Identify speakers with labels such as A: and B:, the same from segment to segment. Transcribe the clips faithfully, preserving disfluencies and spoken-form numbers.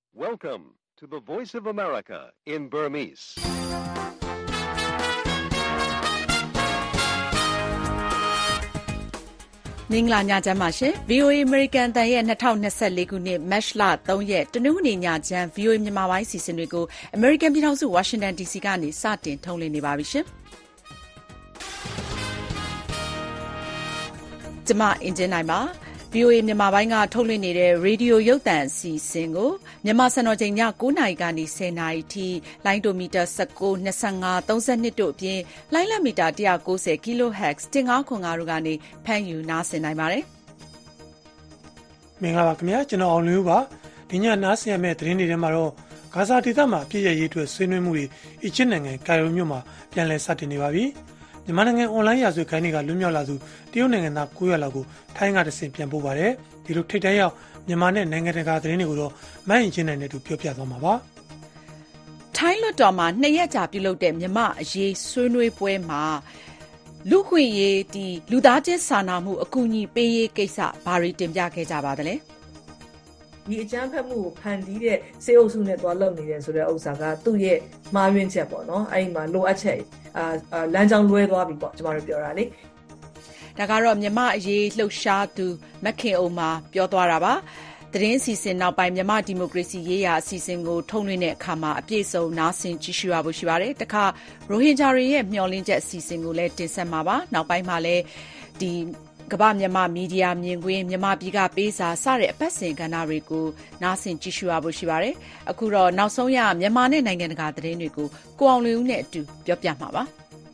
A: Welcome to the Voice of America in Burmese.
B: ။မင်္ဂလာညချမ်းပါရှင်။ ဗွီအိုအေ American အသံရဲ့၂၀၂၄ခုနှစ်မတ်လ၃ရက်တနင်္ဂနွေညချမ်း ဗွီအိုအေ မြန်မာပိုင်းအစီအစဉ်တွေကို American ပြည်ထောင်စု Washington ဒီစီကနေစတင်ထုတ်လွှင့်နေပါပြီရှင်။ကျမအင်ဂျင်နိုင်ပါ။ ဗွီအိုအေမြန်မာပိုင်းကထုတ်လွှင့်နေတဲ့ရေဒီယိုရုပ်သံအစီအစဉ်ကိုမြန်မာစံတော်ချိန်ည၉နာရီကနေ၁၀နာရီထိလိုင်းဒိုမီတာ၁၉, ၂၅, ၃၂တို့အပြင်လိုင်းလတ်မီတာ၁၉၀ kHz ၁၅ခွန်၅တို့ကနေဖမ်းယူနားဆင်နိုင်ပါတယ်
C: ။မင်္ဂလာပါခင်ဗျာကျွန်တော်အောင်လင်းဦးပါဒီညနားဆင်ရမယ့်သတင်းတွေထဲမှာတော့ဂါဇာဒေသမှာအပြည့်ရရေးအတွက်ဆွေးနွေးမှုတွေအီဂျစ်နိုင်ငံကိုင်ရိုမြို့မှာပြန်လည်စတင်နေပါပြီ။မြန်မာနိုင်ငံအွန်လိုင်းရာဇဝတ်ဂိုဏ်းတွေကလွတ်မြောက်လာသူတရုတ်နိုင်ငံသား၉ရာလောက်ကိုထိုင်းကတဆင့်ပြန်ပို့ပါတယ်။ဒီလိုထိတ်တန့်ရောက်မြန်မာနဲ့နိုင်ငံတကာသတင်းတွေကိုတော့မိုင်းအင်ဂျင်နိုင်နဲ့တူပြောပြသွားမှာပါ
B: ။ထိုင်းလွှတ်တော်မှာနှစ်ရက်ကြာပြုလုပ်တဲ့မြန်မာအရေးဆွေးနွေးပွဲမှာလူခွင့်ရေးဒီလူသားချင်းစာနာမှုအကူအညီပေးရေးကိစ္စဘာတွေတင်ပြခဲ့ကြပါသလဲ။
D: ဒီအကြမ်းဖက်မှုကိုဖန်တီးတဲ့စေအုပ်စုနဲ့တွားလုပ်နေတယ်ဆိုတဲ့ဥစ္စာကသူ့ရဲ့မှားယွင်းချက်ပေါ့နော်အဲ့ဒီမှာလိုအပ်ချက်အာလမ်းကြောင်းလွဲသွားပြီပေါ့ကျမတို့ပြောတာလေ
B: ဒါကတော့မြန်မာအရေးလှုပ်ရှားသူမခင်အောင်မှာပြောသွားတာပါသတင်းအစီအစဉ်နောက်ပိုင်းမြန်မာဒီမိုကရေစီရေးရာအစီအစဉ်ကိုထုတ်လွှင့်တဲ့အခါမှာအပြည့်စုံနားဆင်ကြည့်ရှုရဖို့ရှိပါတယ်တခါရိုဟင်ဂျာတွေရဲ့မျှော်လင့်ချက်အစီအစဉ်ကိုလည်းတင်ဆက်မှာပါနောက်ပိုင်းမှာလည်းဒီကမ္ဘာမြန်မာမီဒီယာမြင်ကွင်းမြန်မာပြည်ကပေးစာစတဲ့အပတ်စဉ်ကဏ္ဍတွေကိုနားဆင်ကြည့်ရှုရဖို့ရှိပါတယ်။အခုတော့နောက်ဆုံးရမြန်မာနဲ့နိုင်ငံတကာသတင်းတွေကိုကိုအောင်လွင်ဦးနဲ့အတူပြောပြမှာပါ
C: ။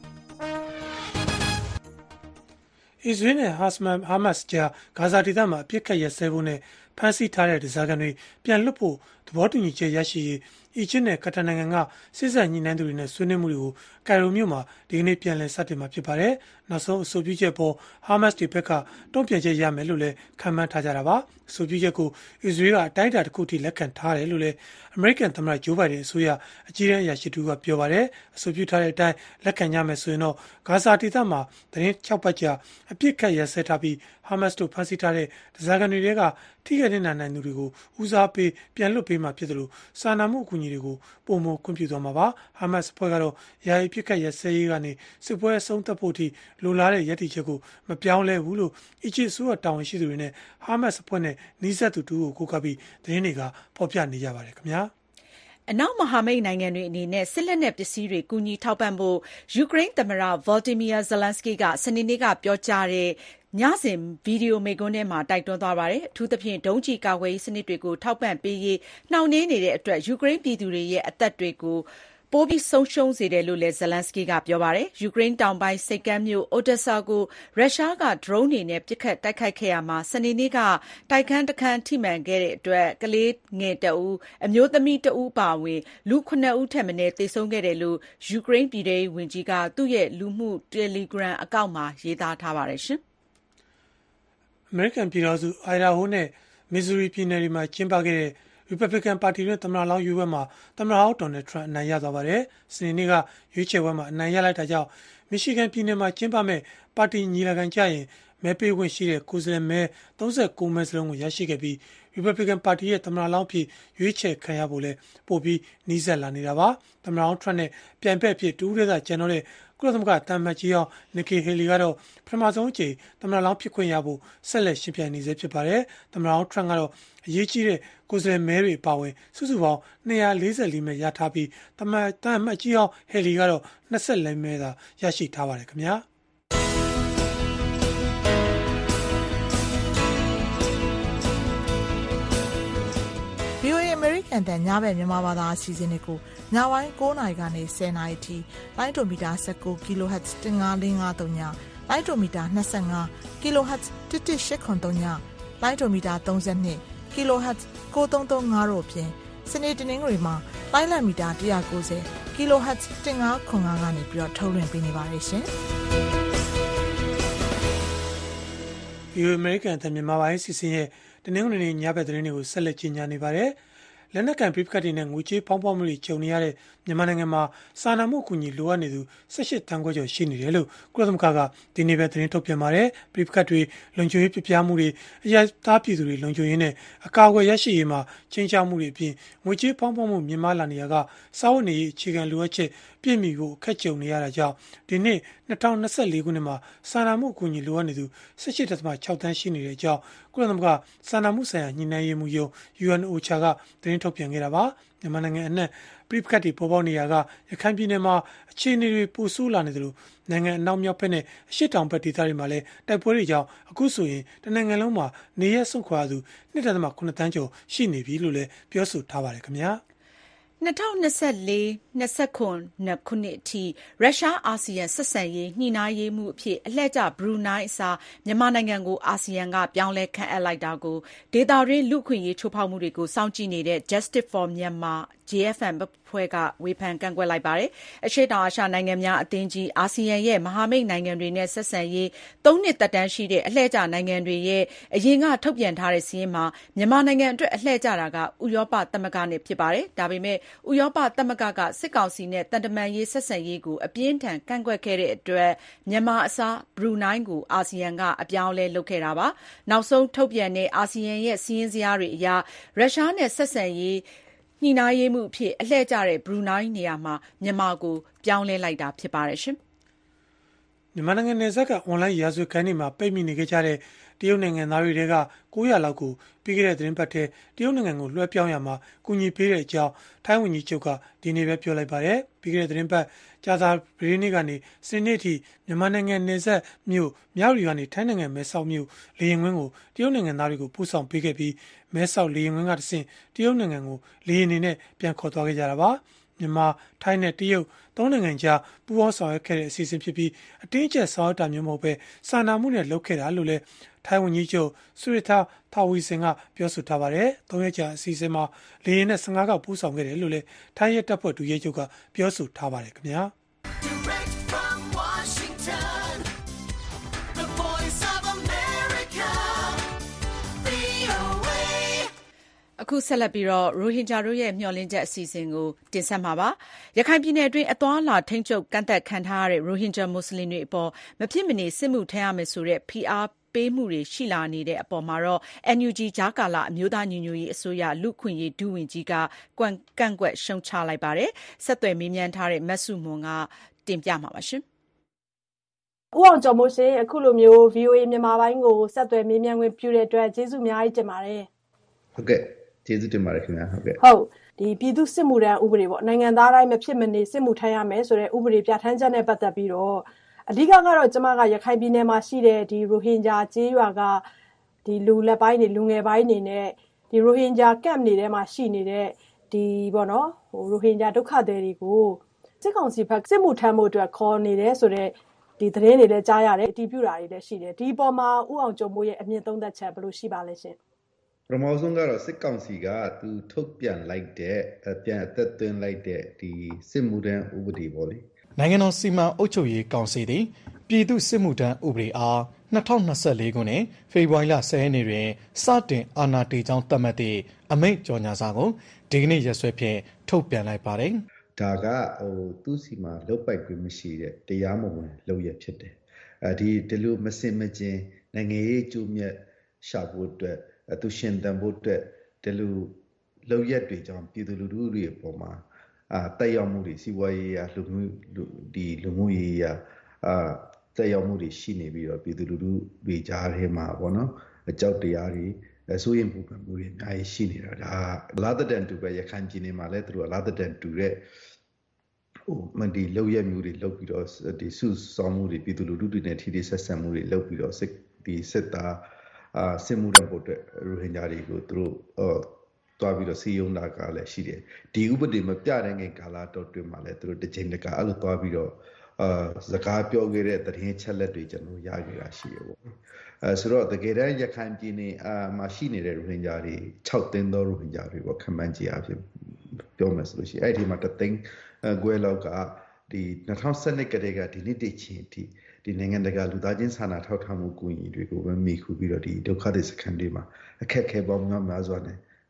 C: အစ္စရေးနဲ့ဟာမတ်ဟာမတ်ကြားဂါဇာဒေသမှာအပြစ်ခတ်ရစဲဖို့နဲ့ဖမ်းဆီးထားတဲ့ဒဇာကန်တွေပြန်လွတ်ဖို့သဘောတူညီချက်ရရှိရေးအီဂျစ်နဲ့ကတာနိုင်ငံကစစ်ဆက်ညှိနှိုင်းသူတွေနဲ့ဆွေးနွေးမှုတွေကိုကိုင်ရိုမြို့မှာဒီကနေ့ပြန်လည်စတင်မှာဖြစ်ပါတယ်။နောက်ဆုံးအဆိုပြုချက်ပေါ်ဟာမတ်တွေဘက်ကတုံ့ပြန်ချက်ရမယ်လို့လည်းခန့်မှန်းထားကြတာပါ။အဆိုပြုချက်ကိုအစ္စရေးကအတိုင်းအတာတစ်ခုထိလက်ခံထားတယ်လို့လည်းအမေရိကန်သမ္မတဂျိုးဘိုင်ဒန်အစိုးရအကြီးအကဲအရာရှိတူကပြောပါတယ်။အဆိုပြုထားတဲ့အတိုင်းလက်ခံကြမယ်ဆိုရင်တော့ဂါဇာဒေသမှာသတင်း၆ပတ်ကြာအပြစ်ခတ်ရစဲထားပြီးဟာမတ်တို့ဖမ်းဆီးထားတဲ့ဒဇာကန်တွေကထိခိုက်နေနိုင်သူတွေကိုဦးစားပေးပြန်လွတ်ပေးမှာဖြစ်တယ်လို့စာနာမှုအကူအညီတွေကိုပုံမခွင့်ပြုသွားမှာပါဟာမတ်စ်ဖွဲ့ကတော့ယာယီပြစ်ခတ်ရစဲရေးကနေစစ်ပွဲအဆုံးသတ်ဖို့ထိလိုလားတဲ့ရည်တည်ချက်ကိုမပြောင်းလဲဘူးလို့အီဂျစ်ဆိုတာဝန်ရှိသူတွေနဲ့ဟာမတ်စ်ဖွဲ့နဲ့နီးစပ်သူတူကိုကိုးကားပြီးသတင်းတွေကဖော်ပြနေကြပါတယ်ခင်ဗျာ
B: အနောက်မဟာမိတ်နိုင်ငံတွေအနေနဲ့စစ်လက်နက်ပစ္စည်းတွေကူညီထောက်ပံ့ဖို့ယူကရိန်းသမ္မတ Volodymyr Zelensky ကစနေနေ့ကပြောကြားတဲ့ညစဉ်ဗီဒီယိုမိန့်ခွန်းထဲမှာတိုက်တွန်းသွားပါတယ်။အထူးသဖြင့်ဒုံးကျည်ကာကွယ်ရေးစနစ်တွေကိုထောက်ပံ့ပေးရေးနှောင့်နှေးနေတဲ့အတွက်ယူကရိန်းပြည်သူတွေရဲ့အသက်တွေကိုပိုပြီးဆုံးရှုံးစေတယ်လို့လည်း Zelensky ကပြောပါတယ်။ယူကရိန်းတောင်ပိုင်းဆိပ်ကမ်းမြို့ Odessa ကိုရုရှားကဒရုန်းတွေနဲ့ပစ်ခတ်တိုက်ခိုက်ခဲ့ရမှာစနေနေ့ကတိုက်ခန်းတစ်ခန်းထိမှန်ခဲ့တဲ့အတွက်ကလေးငယ်တဦးအမျိုးသမီးတဦးပါဝင်လူခုနှစ်ဦးထက်မနည်းသေဆုံးခဲ့တယ်လို့ယူကရိန်းပြည်ထောင်စုဝန်ကြီးကသူ့ရဲ့လူမှု Telegram အကောင့်မှာရေးသားထားပါတယ်ရှင်။
C: အမေရိကန်ပြည်ထောင်စုအိုင်ဒါဟိုနဲ့မစ်ဇူရီပြည်နယ်တွေမှာကျင်းပခဲ့တဲ့Republican ပါတီရဲ့သမ္မတလောင်းရွေးပွဲမှာသမ္မတဟောင်းဒေါ်နယ်ထရန့်အနိုင်ရသွားပါတယ်။စနေနေ့ကရွေးချယ်ပွဲမှာအနိုင်ရလိုက်တာကြောင့်မီရှီဂန်ပြည်နယ်မှာကျင်းပမဲ့ပါတီညီလာခံကြရင်မဲပေးခွင့်ရှိတဲ့ကိုယ်စားလှယ်မဲ၃၉မဲစလုံးကိုရရှိခဲ့ပြီး Republican ပါတီရဲ့သမ္မတလောင်းဖြစ်ရွေးချယ်ခံရဖို့လဲပို့ပြီးနီးစပ်လာနေတာပါ။သမ္မတဟောင်းထရန့်နဲ့ပြိုင်ဘက်ဖြစ်တူးရဲသာကျန်တော့တဲ့ကုလသမဂ္ဂတမန်မတ်ကြီးအောင်နီကီဟေလီကတော့ပထမဆုံးအကြိမ်သမ္မတလောင်းဖြစ်ခွင့်ရဖို့ဆက်လက်ရှင်ပြိုင်နေစေဖြစ်ပါတယ်။သမ္မတဟောင်းထရန့်ကတော့အရေးကြီးတဲ့ကိုယ်စားလှယ်မဲတွေပါဝင်စုစုပေါင်း၂၄၄မဲရထားပြီးတမန်တမန်မတ်ကြီးအောင်ဟေလီကတော့၂၄မဲသာရရှိထားပါတယ်ခင်ဗျာ။
E: ဗီအိုအေ American တန်ညဘက်မြန်မာဘာသာအစီအစဉ်တွေကိုညပိုင်း၉နာရီကနေ၁၀နာရီထိလိုင်းဒိုမီတာ၁၉ kHz ၁၅၄၅၃ညလိုင်းဒိုမီတာ၂၅ kHz ၁၁၈၇၃ညလိုင်းဒိုမီတာ၃၂ kHz ၉၃၃၅တို့အပြင်စနေတနင်္ဂနွေမှာလိုင်းလတ်မီတာ၁၉၀ kHz ၁၅ခွန်၅ကနေပြီးတော့ထုတ်လွှင့်ပေးနေပါတယ်ရှင်။
C: ဒီ American တန်မြန်မာပိုင်းစီစဉ်ရဲ့တနင်္ဂနွေနေ့ညဘက်သတင်းတွေကိုဆက်လက်ကြီးညာနေပါတယ်။လက်နက်ကန်ပြစ်ခတ်တွေနဲ့ငွေကြေးဖောင်းပွားမှုတွေကြုံနေရတဲ့မြန်မာနိုင်ငံမှာစာနာမှုအကူအညီလိုအပ်နေသူ၁၈တန်းခွဲကျော်ရှိနေတယ်လို့ကုလသမဂ္ဂကဒီနေ့ပဲသတင်းထုတ်ပြန်ပါတယ်။ပြစ်ခတ်တွေလုံခြုံရေးပြပြမှုတွေအရသားပြည်သူတွေလုံခြုံရေးနဲ့အကာအကွယ်ရရှိရေးမှာချင်းချောက်မှုတွေအပြင်ငွေကြေးဖောင်းပွားမှုမြင့်မားလာနေရကစာဝတ်နေရေးအခြေခံလိုအပ်ချက်ပြည့်မီဖို့အခက်ကြုံနေရတာကြောင့်ဒီနေ့၂၀၂၄ခုနှစ်မှာစာနာမှုအကူအညီလိုအပ်နေသူ၁၈ဒဿမ၆တန်းရှိနေတဲ့အကြောင်းကုလသမဂ္ဂစာနာမှုဆိုင်ရာညှိနှိုင်းရေးမှူးရုံး ယူအန် အိုချာ ကသတင်းထုတ်ပြန်ခဲ့တာပါမြန်မာနိုင်ငံအနှံ့ပြစ်ခတ်တွေပေါ်ပေါက်နေရကရခိုင်ပြည်နယ်မှာအခြေအနေတွေပိုဆိုးလာနေတယ်လို့နိုင်ငံအနောက်မြောက်ဘက်နဲ့အရှေ့တောင်ဘက်ဒေသတွေမှာလည်းတိုက်ပွဲတွေကြောင့်အခုဆိုရင်တနိုင်ငံလုံးမှာနေရဆုံးခွာသူ၂ဒဿမ၇တန်းကျော်ရှိနေပြီလို့လည်းပြောဆိုထားပါတယ်ခင်ဗျာ
B: ၂၀၂၄ ၂၀၂၅ ခုနှစ်အထိရုရှားအာဆီယံဆက်ဆံရေးညှိနှိုင်းရေးမှူးအဖြစ်အလှည့်ကျဘရူနိုင်းအစားမြန်မာနိုင်ငံကိုအာဆီယံကပြောင်းလဲခန့်အပ်လိုက်တာကိုဒေသတွင်းလူ့အခွင့်အရေးချိုးဖောက်မှုတွေကိုစောင့်ကြည့်နေတဲ့ Justice for Myanmar ဂျေ အက်ဖ် အမ် အဖွဲ့ကဝေဖန်ကန့်ကွက်လိုက်ပါတယ်။အရှေ့တောင်အာရှနိုင်ငံများအသင်းကြီးအာဆီယံရဲ့မဟာမိတ်နိုင်ငံတွေနဲ့ဆက်ဆံရေးသုံးနှစ်သက်တမ်းရှိတဲ့အလှည့်ကျနိုင်ငံတွေရဲ့အရင်ကထုတ်ပြန်ထားတဲ့စာရင်းမှာမြန်မာနိုင်ငံအတွက်အလှည့်ကျတာကဥရောပသမဂ္ဂနဲ့ဖြစ်ပါတယ်။ဒါပေမဲ့ဥရောပသမဂ္ဂကစစ်ကောင်စီနဲ့တန်တမာရေးဆက်ဆံရေးကိုအပြင်းထန်ကန့်ကွက်ခဲ့တဲ့အတွက်မြန်မာအစားဘရူနိုင်းကိုအာဆီယံကအပြောင်းလဲလုပ်ခဲ့တာပါ။နောက်ဆုံးထုတ်ပြန်တဲ့အာဆီယံရဲ့စီးရင်စရာတွေအရရုရှားနဲ့ဆက်ဆံရေးညှိနှိုင်းရေးမှုအဖြစ်အလှည့်ကျတဲ့ဘရူနိုင်းနေရာမှာမြန်မာကိုပြောင်းလဲလိုက်တာဖြစ်ပါတယ်ရှင်
C: ။မြန်မာနိုင်ငံနယ်စပ်ကအွန်လိုင်းရာဇဝတ်ဂိုဏ်းတွေမှာပိတ်မိနေကြတဲ့တရုတ်နိုင်ငံသားတွေက၉၀၀လောက်ကိုပြီးခဲ့တဲ့သတင်းပတ်ထဲတရုတ်နိုင်ငံကိုလွှဲပြောင်းရမှာကူညီပေးတဲ့အကြောင်းထိုင်းဝန်ကြီးချုပ်ကဒီနေ့ပဲပြောလိုက်ပါတယ်။ပြီးခဲ့တဲ့သတင်းပတ်ကြာသာပတေးနေ့ကနေစနေနေ့ထိမြန်မာနိုင်ငံနယ်စပ်မြို့မြောက်ရီကနေထိုင်းနိုင်ငံမဲဆောက်မြို့လေယာဉ်ကွင်းကိုတရုတ်နိုင်ငံသားတွေကိုပို့ဆောင်ပေးခဲ့ပြီးမဲဆောက်လေယာဉ်ကွင်းကတဆင့်တရုတ်နိုင်ငံကိုလေယာဉ်အနေနဲ့ပြန်ခေါ်သွားခဲ့ကြတာပါ။မြန်မာထိုင်းနဲ့တရုတ်သုံးနိုင်ငံကြားပူးပေါင်းဆောင်ရွက်ခဲ့တဲ့အစီအစဉ်ဖြစ်ပြီးအတင်းအကျပ်ဆောင်ရွက်တာမျိုးမဟုတ်ပဲစာနာမှုနဲ့လုပ်ခဲ့တာလို့လည်းထိုင်းဝန်ကြီးချုပ်ဆူရထာထာဝီစင်ကပြောဆိုထားပါတယ်။သုံးရက်ကြာအစီအစဉ်မှာလေယာဉ်နဲ့၁၅ခေါက်ပူးဆောင်ခဲ့တယ်လို့လည်းထိုင်းရဲတပ်ဖွဲ့ဒုရဲချုပ်ကပြောဆိုထားပါတယ်ခင်ဗျာ။
B: အခုဆက်လက်ပြီးတော့ရိုဟင်ဂျာတို့ရဲ့မျှော်လင့်ချက်အစီအစဉ်ကိုတင်ဆက်မှာပါ။ရခိုင်ပြည်နယ်အတွင်းအသွားအလာထိန်းချုပ်ကန့်သတ်ခံထားရတဲ့ရိုဟင်ဂျာမွတ်စလင်တွေအပေါ်မဖြစ်မနေစစ်မှုထမ်းရမယ်ဆိုတဲ့ဖိအားပေးမှုတွေရှိလာနေတဲ့အပေါ်မှာတော့ အန်ယူဂျီ ကြားကာလအမျိုးသားညီညွတ်ရေးအစိုးရလူ့အခွင့်အရေးဒုဝန်ကြီးကကန့်ကွက်ရှုံချလိုက်ပါတယ်။ဆက်သွယ်မေးမြန်းထားတဲ့မဆုမွန်ကတင်ပြမှာပါရှင်
F: ။ဦးအောင်ကျော်မိုးရှင်အခုလိုမျိုး ဗီအိုအေ မြန်မာပိုင်းကိုဆက်သွယ်မေးမြန်းခွင့်ပြုတဲ့အတွက်ကျေးဇူးအများကြီးတင်ပါတယ်
G: ။ဟုတ်ကဲ့ကျေးဇူးတင်ပါတယ်ခင်ဗျာဟုတ်ကဲ့
F: ဟုတ်ဒီပြည်သူစစ်မှုထမ်းဥပဒေပေါ့နိုင်ငံသားတိုင်းမဖြစ်မနေစစ်မှုထမ်းရမယ်ဆိုတဲ့ဥပဒေပြဋ္ဌာန်းချက်နဲ့ပတ်သက်ပြီးတော့အဓိကကတော့ကျမကရခိုင်ပြည်နယ်မှာရှိတဲ့ဒီရိုဟင်ဂျာကျေးရွာကဒီလူလက်ပိုင်းတွေလူငယ်ပိုင်းတွေနဲ့ဒီရိုဟင်ဂျာကမ်တွေထဲမှာရှိနေတဲ့ဒီပေါ့နော်ဟိုရိုဟင်ဂျာဒုက္ခသည်တွေကိုစစ်ကောင်စီဘက်စစ်မှုထမ်းဖို့အတွက်ခေါ်နေတယ်ဆိုတဲ့ဒီသတင်းတွေလည်းကြားရတယ်အတည်ပြုတာတွေလည်းရှိတယ်ဒီပေါ်မှာဦးအောင်ကျော်မိုးရဲ့အမြင့်သုံးသက်ချက်ဘယ်လိုရှိပါလဲရှင်
G: ပထမဆုံးကတော့စစ်ကောင်စီကသူထုတ်ပြန်လိုက်တဲ့ပြန်အသက်သွင်းလိုက်တဲ့ဒီစစ်မှုထမ်းဥပဒေပေါ့လေ
H: နိုင်ငံတော်စီမံအုပ်ချုပ်ရေးကောင်စီသည်ပြည်သူစစ်မှုထမ်းဥပဒေအား၂၀၂၄ခုနှစ်ဖေဖော်ဝါရီလ၁၀ရက်နေ့တွင်စတင်အာဏာတည်ကြောင်းသတ်မှတ်သည့်အမိန့်ကြော်ငြာစာကိုဒီကနေ့ရက်စွဲဖြင့်ထုတ်ပြန်လိုက်ပါတယ်
G: ဒါကဟိုသူ့စီမှာလုပ်ပိုက်ခွင့်မရှိတဲ့တရားမဝင်လုပ်ရဖြစ်တယ်အဲဒီဒီလိုမစင်မကျင်နိုင်ငံရေးအကျိုးမြတ်ရှာဖို့အတွက်သူရှင်တန်ဖို့အတွက်ဒီလိုလောက်ရက်တွေကြောင့်ပြည်သူလူထုတွေအပေါ်မှာအာတက်ရောက်မှုတွေစီးပွားရေးရာလူမှုဒီလူမှုရေးရာအာတက်ရောက်မှုတွေရှိနေပြီးတော့ပြည်သူလူထုတွေကြားထဲမှာပေါ့နော်အကြောက်တရားတွေအစိုးရမှုပံမှုတွေအများကြီးရှိနေတာဒါလာတဲ့တန်တူပဲရခိုင်ပြည်နယ်မှာလည်းသူတို့လာတဲ့တန်တူတဲ့ဟိုမဒီလောက်ရက်မျိုးတွေလောက်ပြီးတော့ဒီစုဆောင်းမှုတွေပြည်သူလူထုတွေနဲ့ထိထိဆက်ဆံမှုတွေလောက်ပြီးတော့စစ်ဒီစစ်သားအာစစ်မှုထမ်းဖို့အတွက်ရိုဟင်ဂျာတွေကိုသူတို့အော်တွားပြီးတော့စီယုံတာကလည်းရှိတယ်ဒီဥပဒေမပြတဲ့ငယ်ကာလတော့တွင်မှာလည်းသူတို့တစ်ချိန်တကအဲ့လိုတွားပြီးတော့အာစကားပြောခဲ့တဲ့သတင်းချက်လက်တွေကျွန်တော်ရခဲ့တာရှိရပေါ့အဲဆိုတော့တကယ်တမ်းရခိုင်ပြည်နယ်အာမှာရှိနေတဲ့ရိုဟင်ဂျာတွေ၆သိန်းသောရိုဟင်ဂျာတွေပေါ့ခန့်မှန်းကြည့်အဖြစ်ပြောမယ်ဆိုလို့ရှိရင်အဲ့ဒီမှာတသိန်းခွဲလောက်ကဒီ၂၀၁၂ကတည်းကဒီနေ့တည်းချင်းအထိဒီနိုင်ငံတကာလူသားချင်းစာနာထောက်ထားမှုကူညီတွေကိုပဲမိခုပြီးတော့ဒီဒုက္ခသည်စခန်းတွေမှာအခက်အခဲပေါင်းများများစွာနဲ့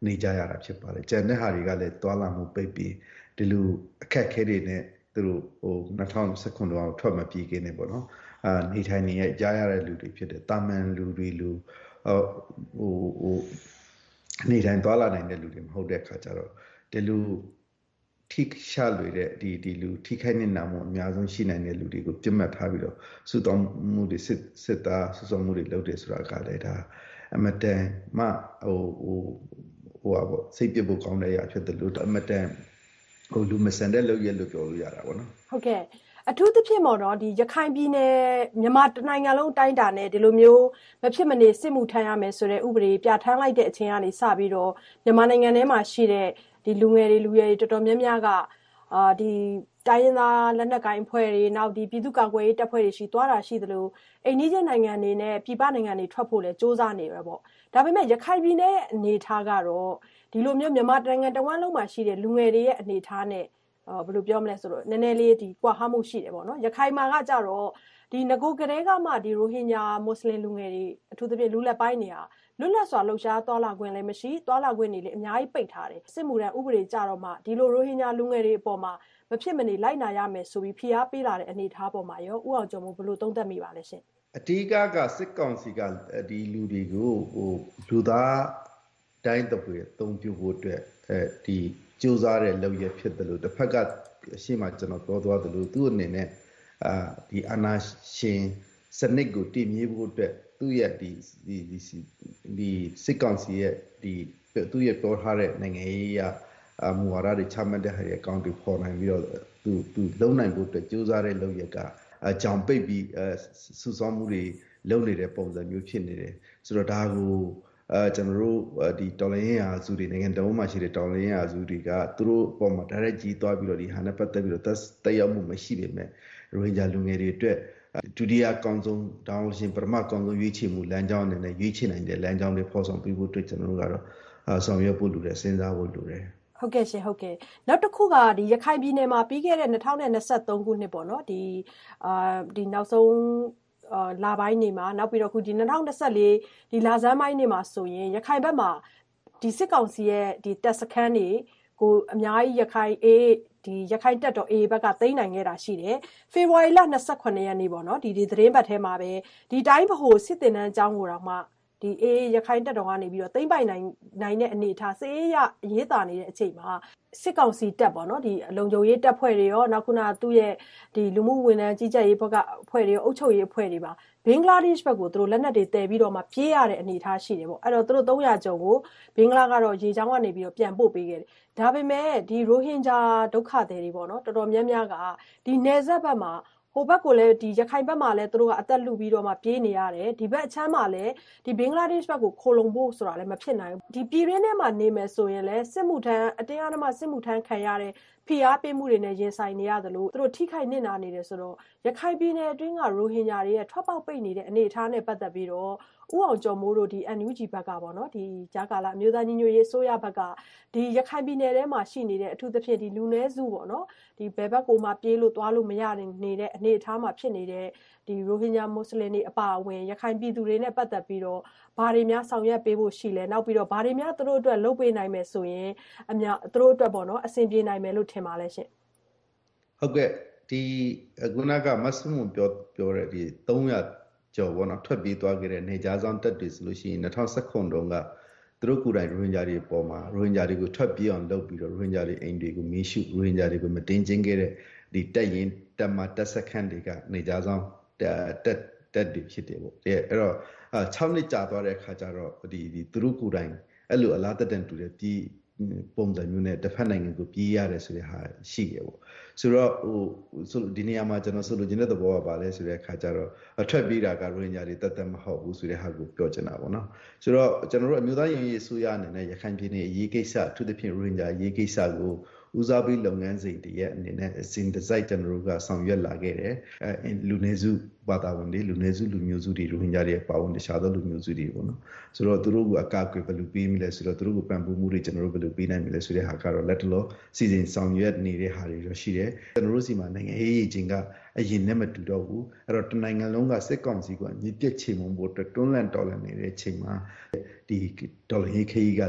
G: နေကြရတာဖြစ်ပါတယ်ကျန်တဲ့ဟာတွေကလည်းတွာလာမှုပိတ်ပြီးဒီလိုအခက်ခဲတွေနဲ့သူတို့ဟို၂၀၁၉တော့ထွက်မပြေးခင်နေပေါ့နော်အာနေထိုင်နေရကြားရတဲ့လူတွေဖြစ်တယ်တာမန်လူတွေလူဟိုဟိုနေထိုင်တွာလာနိုင်တဲ့လူတွေမဟုတ်တဲ့အခါကျတော့ဒီလိုထိရှာလွေတဲ့ဒီဒီလူထိခိုက်နေတာမျိုးအများဆုံးရှိနိုင်တဲ့လူတွေကိုပြတ်မှတ်ထားပြီးတော့စုတော်မှုတွေစစ်စစ်သားစုဆောင်မှုတွေလုပ်တယ်ဆိုတာကလည်းဒါအမတန်မှဟိုဟိုဟိုပါစိတ်ပြဖို့ကောင်းတဲ့အရာဖြစ်တယ်လို့အမတန်ဟိုလူမဆန်တဲ့လုပ်ရလို့ပြောလို့ရတာပေါ့နော်
F: ဟုတ်ကဲ့အထူးသဖြင့်ပေါ့နော်ဒီရခိုင်ပြည်နယ်မြန်မာနိုင်ငံလုံးအတိုင်းအတာနဲ့ဒီလိုမျိုးမဖြစ်မနေစစ်မှုထမ်းရမယ်ဆိုတဲ့ဥပဒေပြဋ္ဌာန်းလိုက်တဲ့အချိန်ကနေစပြီးတော့မြန်မာနိုင်ငံထဲမှာရှိတဲ့ဒီလူငယ်တွေလူရွယ်တွေတော်တော်များများကအာဒီတိုင်းရင်းသားလက်နက်ကိုင်အဖွဲ့တွေနောက်ဒီပြည်သူ့ကာကွယ်ရေးတပ်ဖွဲ့တွေရှိသွားတာရှိသလိုအိန္ဒိယနိုင်ငံတွေနဲ့ပြည်ပနိုင်ငံတွေထွက်ဖို့လဲစ조사နေပဲပေါ့ဒါပေမဲ့ရခိုင်ပြည်နယ်အနေထားကတော့ဒီလိုမျိုးမြန်မာနိုင်ငံတဝန်းလုံးမှာရှိတဲ့လူငယ်တွေရဲ့အနေထားနဲ့အာဘယ်လိုပြောမလဲဆိုတော့နည်းနည်းလေးဒီကွာဟမှုရှိတယ်ပေါ့နော်ရခိုင်မှာကကြတော့ဒီငကိုကလေးကမှဒီရိုဟင်ဂျာမွတ်စလင်လူငယ်တွေအထူးသဖြင့်လူလက်ပိုင်းနေဟာလွတ်လပ်စွာလှုပ်ရှားသွားလာခွင့်လည်းမရှိသွားလာခွင့်တွေလည်းအများကြီးပိတ်ထားတယ်စစ်မှုထမ်းဥပဒေကြတော့မှဒီလိုရိုဟင်ဂျာလူငယ်တွေအပေါ်မှာမဖြစ်မနေလိုက်နာရမယ်ဆိုပြီးဖိအားပေးလာတဲ့အနေအထားပေါ်မှာရောဥအောင်ကျော်မိုးဘယ်လိုသုံးသပ်မိပါလဲရှင်
G: အဓိကကစစ်ကောင်စီကဒီလူတွေကိုဟိုလူသားတိုင်းတပွေအသုံးပြုဖို့အတွက်အဲဒီစူးစမ်းတဲ့လုပ်ရဖြစ်တယ်လို့တစ်ဖက်ကအရှိမှကျွန်တော်ပြောသွားတယ်လို့သူ့အနေနဲ့အာဒီအနာရှင်စနစ်ကိုတည်မြဲဖို့အတွက်သူ့ရဲ့ဒီဒီဒီစစ်ကောင်စီရဲ့ဒီသူ့ရဲ့ပြောထားတဲ့နိုင်ငံရေးအအမူဝါဒတွေချမှတ်တဲ့ဟာတွေအကောင့်တွေပေါ်နိုင်ပြီးတော့သူသူလုံနိုင်ဖို့အတွက်စူးစမ်းတဲ့လုပ်ရကအကြောင်ပိတ်ပြီးအစူးစောင်းမှုတွေလုပ်နေတဲ့ပုံစံမျိုးဖြစ်နေတယ်ဆိုတော့ဒါကိုအဲကျွန်တော်တို့ဒီတော်လိုင်းရာစုတွေနိုင်ငံတော်မှာရှိတဲ့တော်လိုင်းရာစုတွေကသူတို့အပေါ်မှာ direct ကြီးသွားပြီးတော့ဒီဟာနဲ့ပတ်သက်ပြီးတော့တက်ရောက်မှုမရှိပေမဲ့ရိုဟင်ဂျာလူငယ်တွေအတွက်ဒုတိယအကောင်းဆုံးတောင်းရှင်ပထမအကောင်းဆုံးရွေးချယ်မှုလမ်းကြောင်းအနေနဲ့ရွေးချယ်နိုင်တဲ့လမ်းကြောင်းတွေဖော်ဆောင်ပေးဖို့အတွက်ကျွန်တော်တို့ကတော့ဆောင်ရွက်ဖို့လိုတယ်စဉ်းစားဖို့လိုတယ်
F: ဟုတ်ကဲ့ရှင်ဟုတ်ကဲ့နောက်တစ်ခုကဒီရခိုင်ပြည်နယ်မှာပြီးခဲ့တဲ့၂၀၂၃ခုနှစ်ပေါ့နော်ဒီအာဒီနောက်ဆုံးအာလာပိုင်းနေမှာနောက်ပြီးတော့ခုဒီ၂၀၂၄ဒီလာဇန်ပိုင်းနေမှာဆိုရင်ရခိုင်ဘက်မှာဒီစစ်ကောင်စီရဲ့ဒီတပ်စခန်းတွေကိုအများကြီးရခိုင်အေးဒီရခိုင်တပ်တော် A ဘက်ကသိမ်းနိုင်ခဲ့တာရှိတယ်ဖေဖော်ဝါရီလ၂၈ရက်နေ့ပေါ့နော်ဒီဒီသတင်းပတ်ထဲမှာပဲဒီတိုင်းဗဟိုစစ်တင်တန်းအကြောင်းကိုတော့မှဒီအေးရခိုင်တပ်တော်ကနေပြီးတော့သိမ့်ပိုင်နိုင်နိုင်တဲ့အနေအထားစေးရရေးတာနေတဲ့အချိန်မှာစစ်ကောင်စီတပ်ပေါ့နော်ဒီအလုံခြုံရေးတပ်ဖွဲ့တွေရောနောက်ခုနသူ့ရဲ့ဒီလူမှုဝန်ထမ်းကြီးကြပ်ရေးဘက်ကအဖွဲ့တွေရောအုပ်ချုပ်ရေးအဖွဲ့တွေပါဘင်္ဂလားဒေ့ရှ်ဘက်ကိုသူတို့လက်နက်တွေတည်ပြီးတော့မှပြေးရတဲ့အနေအထားရှိတယ်ပေါ့အဲ့တော့သူတို့သုံးရာကျော်ကိုဘင်္ဂလားကတော့ရေချောင်းကနေပြီးတော့ပြန်ပို့ပေးခဲ့တယ်ဒါပေမဲ့ဒီရိုဟင်ဂျာဒုက္ခသည်တွေပေါ့နော်တော်တော်များများကဒီနယ်စပ်ဘက်မှာဟိုဘက်ကိုလည်းဒီရခိုင်ဘက်မှာလည်းသူတို့ကအသက်လူပြီးတော့မှပြေးနေရတယ်ဒီဘက်အချမ်းမှာလည်းဒီဘင်္ဂလားဒေ့ရှ်ဘက်ကိုခိုလုံဖို့ဆိုတာလည်းမဖြစ်နိုင်ဘူးဒီပြည်ရင်းထဲမှာနေမယ်ဆိုရင်လည်းစစ်မှုထမ်းအတင်းအဓမ္မစစ်မှုထမ်းခံရတဲ့ဖိအားပေးမှုတွေနဲ့ရင်ဆိုင်နေရတယ်လို့သူတို့ထိခိုက်နစ်နာနေတယ်ဆိုတော့ရခိုင်ပြည်နယ်အတွင်းကရိုဟင်ဂျာတွေရဲ့ထွက်ပေါက်ပိတ်နေတဲ့အနေအထားနဲ့ပတ်သက်ပြီးတော့ဥအောင်ကျော်မိုးတို့ဒီ N U G ဘက်ကပေါ့နော်ဒီဂျာကာလာအမျိုးသားညီညွတ်ရေးအစိုးရဘက်ကဒီရခိုင်ပြည်နယ်ထဲမှာရှိနေတဲ့အထူးသဖြင့်ဒီလူနည်းစုပေါ့နော်ဒီဘယ်ဘက်ကိုမှပြေးလို့သွားလို့မရနေတဲ့အနေအထားမှာဖြစ်နေတဲ့ဒီရိုဟင်ဂျာမွတ်စလင်တွေအပါအဝင်ရခိုင်ပြည်သူတွေနဲ့ပတ်သက်ပြီးတော့ဘာတွေများဆောင်ရွက်ပေးဖို့ရှိလဲနောက်ပြီးတော့ဘာတွေများသူတို့အတွက်လုပ်ပေးနိုင်မယ်ဆိုရင်အများသူတို့အတွက်ပေါ့နော်အဆင်ပြေနိုင်မယ်လို့ထင်ပါလဲရှင်
G: ဟုတ်ကဲ့ဒီခုနကမတ်စမှုပြောပြောတဲ့ဒီ၃ရာကျော်ဘောနော်ထွက်ပြေးသွားခဲ့တဲ့နေကြားဆောင်တက်တွေဆိုလို့ရှိရင်၂၀၁၇တုန်းကသူတို့ကိုယ်တိုင်ရိုဟင်ဂျာတွေပေါ်မှာရိုဟင်ဂျာတွေကိုထွက်ပြေးအောင်လုပ်ပြီးတော့ရိုဟင်ဂျာတွေအိမ်တွေကိုမီးရှို့ရိုဟင်ဂျာတွေကိုမတင်ကျင်းခဲ့တဲ့ဒီတက်ရင်တက်မှာတက်စခန်းတွေကနေကြားဆောင်တက်တက်တွေဖြစ်တယ်ပေါ့အဲ့တော့၆နှစ်ကြာသွားတဲ့အခါကျတော့ဒီဒီသူတို့ကိုယ်တိုင်အဲ့လိုအလားတက်တန်တူတဲ့ဒီပုံစံမျိုးနဲ့တစ်ဖက်နိုင်ငံကိုပြေးရတယ်ဆိုတဲ့ဟာရှိရပေါ့ဆိုတော့ဟိုဆိုဒီနေရာမှာကျွန်တော်ဆိုလိုချင်တဲ့သဘောကပါလဲဆိုတဲ့အခါကျတော့အထွက်ပြေးတာကရိုဟင်ဂျာတွေတက်တက်မဟုတ်ဘူးဆိုတဲ့ဟာကိုပြောချင်တာပေါ့နော်ဆိုတော့ကျွန်တော်တို့အမျိုးသားရင်ရေးအစိုးရအနေနဲ့ရခိုင်ပြည်နယ်အရေးကိစ္စအထူးသဖြင့်ရိုဟင်ဂျာအရေးကိစ္စကိုဦးစားပေးလုပ်ငန်းစဉ်တည်းရဲ့အနေနဲ့အစဉ်တစိုက်ကျွန်တော်တို့ကဆောင်ရွက်လာခဲ့တယ်အဲလူနည်းစုဘာသာဝင်တွေလူနည်းစုလူမျိုးစုတွေရိုဟင်ဂျာတွေပါဝင်တခြားသောလူမျိုးစုတွေပေါ့နော်ဆိုတော့သူတို့ကအကာအကွယ်ဘယ်လိုပေးမလဲဆိုတော့သူတို့ကိုပံ့ပိုးမှုတွေကျွန်တော်တို့ဘယ်လိုပေးနိုင်မလဲဆိုတဲ့ဟာကတော့လက်တလောစီစဉ်ဆောင်ရွက်နေတဲ့ဟာတွေတော့ရှိတယ်ကျွန်တော်တို့စီမှာနိုင်ငံရေးရေးချင်းကအရင်နဲ့မတူတော့ဘူးအဲ့တော့တနိုင်ငံလုံးကစစ်ကောင်စီကညစ်ပြက်ချေမှုန်ဖို့အတွက်တွန်းလှန်တော်လှန်နေတဲ့ချိန်မှာဒီဒေါ်လာရေးခရီးကလည်း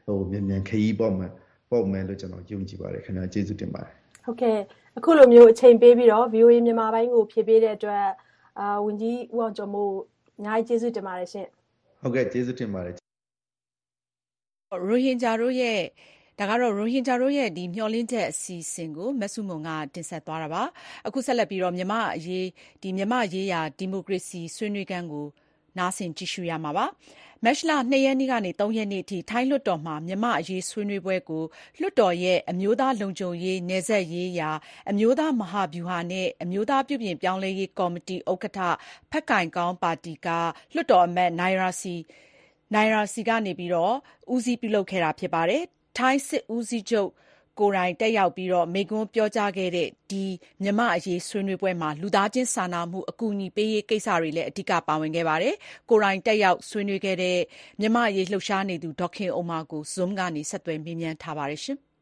G: ဟိုမြန်မြန်ခရီးပေါ့မယ်ပေါ့မယ်လို့ကျွန်တော်ယုံကြည်ပါတယ်ခင်ဗျာကျေးဇူးတင်ပါတယ်
F: ဟုတ်ကဲ့အခုလိုမျိုးအချိန်ပေးပြီးတော့ V O A မြန်မာပိုင်းကိုဖြည့်ပေးတဲ့အတွက်အာဝန်ကြီးဦးအောင်ကျော်မိုးအများကြီးကျေးဇူးတင်ပါတယ်ရှင်
G: ဟုတ်ကဲ့ကျေးဇူးတင်ပါတယ်
B: ရိုဟင်ဂျာတို့ရဲ့ဒါကတော့ရိုဟင်ဂျာတို့ရဲ့ဒီမျှော်လင့်ချက်အစီအစဉ်ကိုမဆုမွန်ကတင်ဆက်သွားတာပါအခုဆက်လက်ပြီးတော့မြမအရေးဒီမြမရေးရာဒီမိုကရေစီဆွေးနွေးခန်းကိုနားဆင်ကြည့်ရှုရမှာပါမက်ရှ်လနှစ်ရက်နေ့ကနေသုံးရက်နေ့အထိထိုင်းလွှတ်တော်မှာမြမအရေးဆွေးနွေးပွဲကိုလွှတ်တော်ရဲ့အမျိုးသားလုံခြုံရေးနယ်စပ်ရေးရာအမျိုးသားမဟာဗျူဟာနဲ့အမျိုးသားပြုပြင်ပြောင်းလဲရေးကော်မတီဥက္ကဋ္ဌဖက်ကင်ကောင်းပါတီကလွှတ်တော်အမတ်နိုင်ရာစီနိုင်ရာစီကနေပြီးတော့ဦးစီးပြုလုပ်ခဲ့တာဖြစ်ပါတယ်ထိုင်းစစ်ဦးစီးချုပ်ကိုယ်တိုင်တက်ရောက်ပြီးတော့မိန့်ခွန်းပြောကြားခဲ့တဲ့ဒီမြမအရေးဆွေးနွေးပွဲမှာလူသားချင်းစာနာမှုအကူအညီပေးရေးကိစ္စတွေလည်းအဓိကပါဝင်ခဲ့ပါတယ်။ကိုယ်တိုင်တက်ရောက်ဆွေးနွေးခဲ့တဲ့မြမအရေးလှုပ်ရှားနေသူဒေါက်ခင်ဥမာကို Zoom ကနေဆက်သွယ်မေးမြန်းထားပါတယ်ရှင်။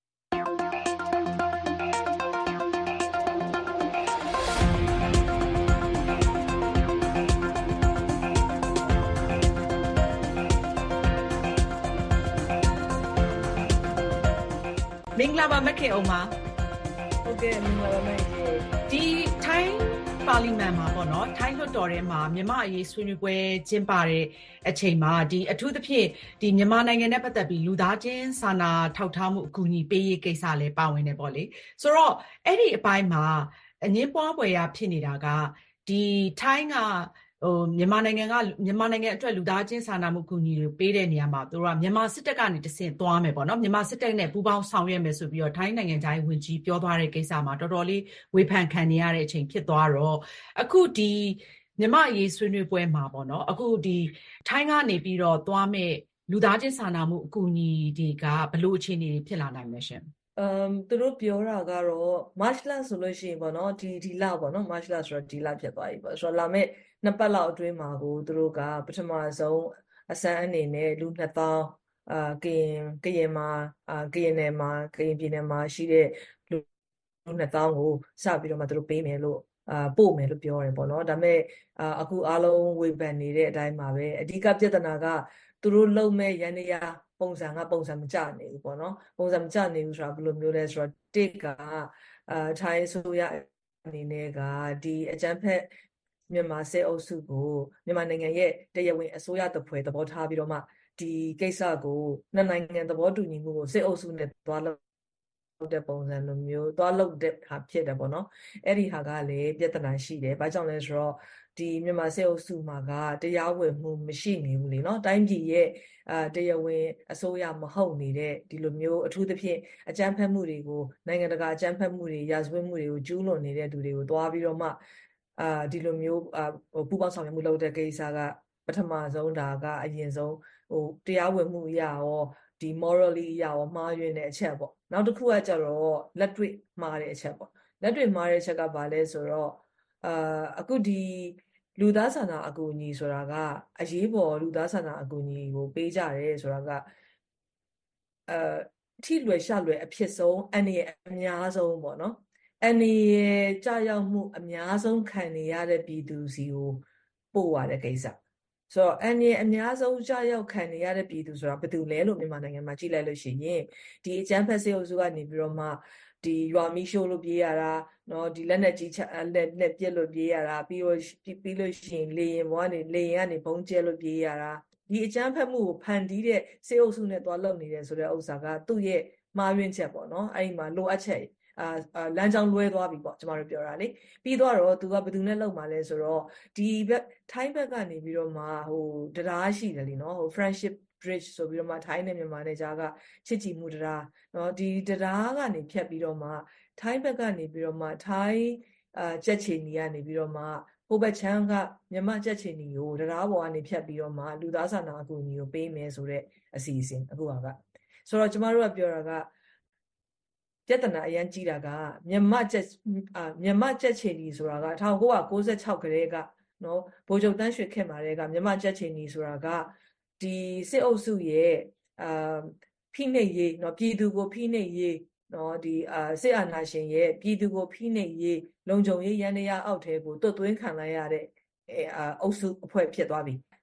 B: မင်္ဂလာပါမခင်အောင်ပါ
D: ဟုတ်ကဲ့မင်္ဂလာပါမကြီး
B: ဒီထိုင်းပါလီမန်မှာပေါ့နော်ထိုင်းလွှတ်တော်ထဲမှာမြန်မာအရေးဆွေးနွေးပွဲကျင်းပတဲ့အချိန်မှာဒီအထူးသဖြင့်ဒီမြန်မာနိုင်ငံနဲ့ပတ်သက်ပြီးလူသားချင်းစာနာထောက်ထားမှုအကူအညီပေးရေးကိစ္စလည်းပါဝင်နေပေါ့လေဆိုတော့အဲ့ဒီအပိုင်းမှာအငင်းပွားပွဲရဖြစ်နေတာကဒီထိုင်းကဟိုမြန်မာနိုင်ငံကမြန်မာနိုင်ငံအတွက်လူသားချင်းစာနာမှုကူညီတွေပေးတဲ့နေရာမှာတို့ကမြန်မာစစ်တပ်ကနေတဆင့်သွားမယ်ပေါ့နော်မြန်မာစစ်တပ်နဲ့ပူးပေါင်းဆောင်ရွက်မယ်ဆိုပြီးတော့ထိုင်းနိုင်ငံသားဝင်ကြီးပြောသွားတဲ့ကိစ္စမှာတော်တော်လေးဝေဖန်ခံနေရတဲ့အချိန်ဖြစ်သွားတော့အခုဒီမြန်မာအရေးဆွေးနွေးပွဲမှာပေါ့နော်အခုဒီထိုင်းကနေပြီးတော့သွားမဲ့လူသားချင်းစာနာမှုအကူအညီတွေကဘယ်လိုအခြေအနေဖြစ်လာနိုင်မလဲရှင်
D: အမ်သူတို့ပြောတာကတော့ March လဆိုလို့ရှိရင်ပေါ့နော်ဒီဒီလပေါ့နော် March လဆိုတော့ဒီလဖြစ်သွားပြီပေါ့ဆိုတော့လာမဲ့နှစ်ပတ်လောက်အတွင်းမှာကိုသူတို့ကပထမဆုံးအစမ်းအနေနဲ့လူနှစ်သောင်းအာကရင်ကရင်မှာအာကရင်နယ်မှာကရင်ပြည်နယ်မှာရှိတဲ့လူနှစ်သောင်းကိုစပြီးတော့မှသူတို့ပေးမယ်လို့အာပို့မယ်လို့ပြောတယ်ပေါ့နော်ဒါပေမဲ့အာအခုအားလုံးဝေဖန်နေတဲ့အတိုင်းမှာပဲအဓိကပြဿနာကသူတို့လုံမဲ့ရန်နေရပုံစံကပုံစံမကျနေဘူးပေါ့နော်ပုံစံမကျနေဘူးဆိုတာဘယ်လိုမျိုးလဲဆိုတော့တစ်ကအာထိုင်းဆိုရအနေနဲ့ကဒီအကြမ်းဖက်မြန်မာစစ်အုပ်စုကိုမြန်မာနိုင်ငံရဲ့တရားဝင်အစိုးရတပွဲသဘောထားပြီးတော့မှဒီကိစ္စကိုနှစ်နိုင်ငံသဘောတူညီမှုကိုစစ်အုပ်စုနဲ့သွားလို့တဲ့ပုံစံလိုမျိုးသွားလို့တဲ့ဟာဖြစ်တယ်ပေါ့နော်အဲ့ဒီဟာကလည်းပြဿနာရှိတယ်ဘာကြောင့်လဲဆိုတော့ဒီမြန်မာစစ်အုပ်စုမှာကတရားဝင်မှုမရှိနေဘူးလေနော်တိုင်းပြည်ရဲ့အာတရားဝင်အစိုးရမဟုတ်နေတဲ့ဒီလိုမျိုးအထူးသဖြင့်အကြမ်းဖက်မှုတွေကိုနိုင်ငံတကာအကြမ်းဖက်မှုတွေရာဇဝတ်မှုတွေကိုကျူးလွန်နေတဲ့သူတွေကိုတွားပြီးတော့မှအာဒီလိုမျိုးအာပူပေါင်းဆောင်ရွက်မှုလုပ်တဲ့ကိစ္စကပထမဆုံးဒါကအရင်ဆုံးဟိုတရားဝင်မှုအရာရောဒီ morally အရာရောမှားယွင်းတဲ့အချက်ပေါ့နောက်တစ်ခုကကျတော့လက်တွေ့မှားတဲ့အချက်ပေါ့လက်တွေ့မှားတဲ့အချက်ကဘာလဲဆိုတော့အာအခုဒီလူသားစာနာအကူအညီဆိုတာကအရေးပေါ်လူသားစာနာအကူအညီကိုပေးကြတယ်ဆိုတာကအာထိလွယ်ရှလွယ်အဖြစ်ဆုံးအနေအများဆုံးပေါ့နော်အနေကြာရောက်မှုအများဆုံးခံနေရတဲ့ပြည်သူစီကိုပို့ရတဲ့ကိစ္စဆိုတော့အနေအများဆုံးကြာရောက်ခံနေရတဲ့ပြည်သူဆိုတာဘယ်သူလဲလို့မြန်မာနိုင်ငံမှာကြည့်လိုက်လို့ရှိရင်ဒီအကြမ်းဖက်စစ်အုပ်စုကနေပြီးတော့မှဒီရွာမီရှိုးလို့ပြေးရတာเนาะဒီလက်နဲ့ကြီးချက်လက်နဲ့ပြက်လို့ပြေးရတာပြီးတော့ပြီးလို့ရှိရင်လေရင်ဘွားနေလေရင်ကနေဘုံကျဲလို့ပြေးရတာဒီအကြမ်းဖက်မှုကိုဖန်တီးတဲ့စစ်အုပ်စုနဲ့တွားလုံနေတယ်ဆိုတဲ့ဥစ္စာကသူ့ရဲ့မှားယွင်းချက်ပေါ့เนาะအဲ့ဒီမှာလိုအပ်ချက်အာလမ်းကြောင်းလွဲသွားပြီပေါ့ကျမတို့ပြောတာလေပြီးတော့သူကဘယ်သူနဲ့လုံမှာလဲဆိုတော့ဒီဘက်ထိုင်းဘက်ကနေပြီးတော့မှဟိုတရားရှိတယ်လीเนาะဟို friendship bridge ဆိုပြီးတော့မှထိုင်းနဲ့မြန်မာနဲ့ကြားကချစ်ကြည်မှုတရားเนาะဒီတရားကနေဖြတ်ပြီးတော့မှထိုင်းဘက်ကနေပြီးတော့မှထိုင်းအာကြက်ချီနီကနေပြီးတော့မှဟိုဘက်ချမ်းကမြန်မာကြက်ချီနီကိုတရားပေါ်ကနေဖြတ်ပြီးတော့မှလူသားစာနာအကူအညီကိုပေးမယ်ဆိုတဲ့အစီအစဉ်အခုကဆိုတော့ကျမတို့ကပြောတာကပြဿနာအရန်ကြီးတာကမြန်မာချက်အာမြန်မာချက်ချီနီဆိုတာက၁၉၉၆ကလေးကနော်ဗိုလ်ချုပ်တန်းရွှေခေတ်မှာတည်းကမြန်မာချက်ချီနီဆိုတာကဒီစစ်အုပ်စုရဲ့အာဖိနှိပ်ရေးနော်ပြည်သူကိုဖိနှိပ်ရေးနော်ဒီအာစစ်အာဏာရှင်ရဲ့ပြည်သူကိုဖိနှိပ်ရေးလုံခြုံရေးရန်တရားအောက်ထဲကိုတွတ်သွင်းခံလိုက်ရတဲ့အာအုပ်စုအဖွဲ့ဖြစ်သွားပြီ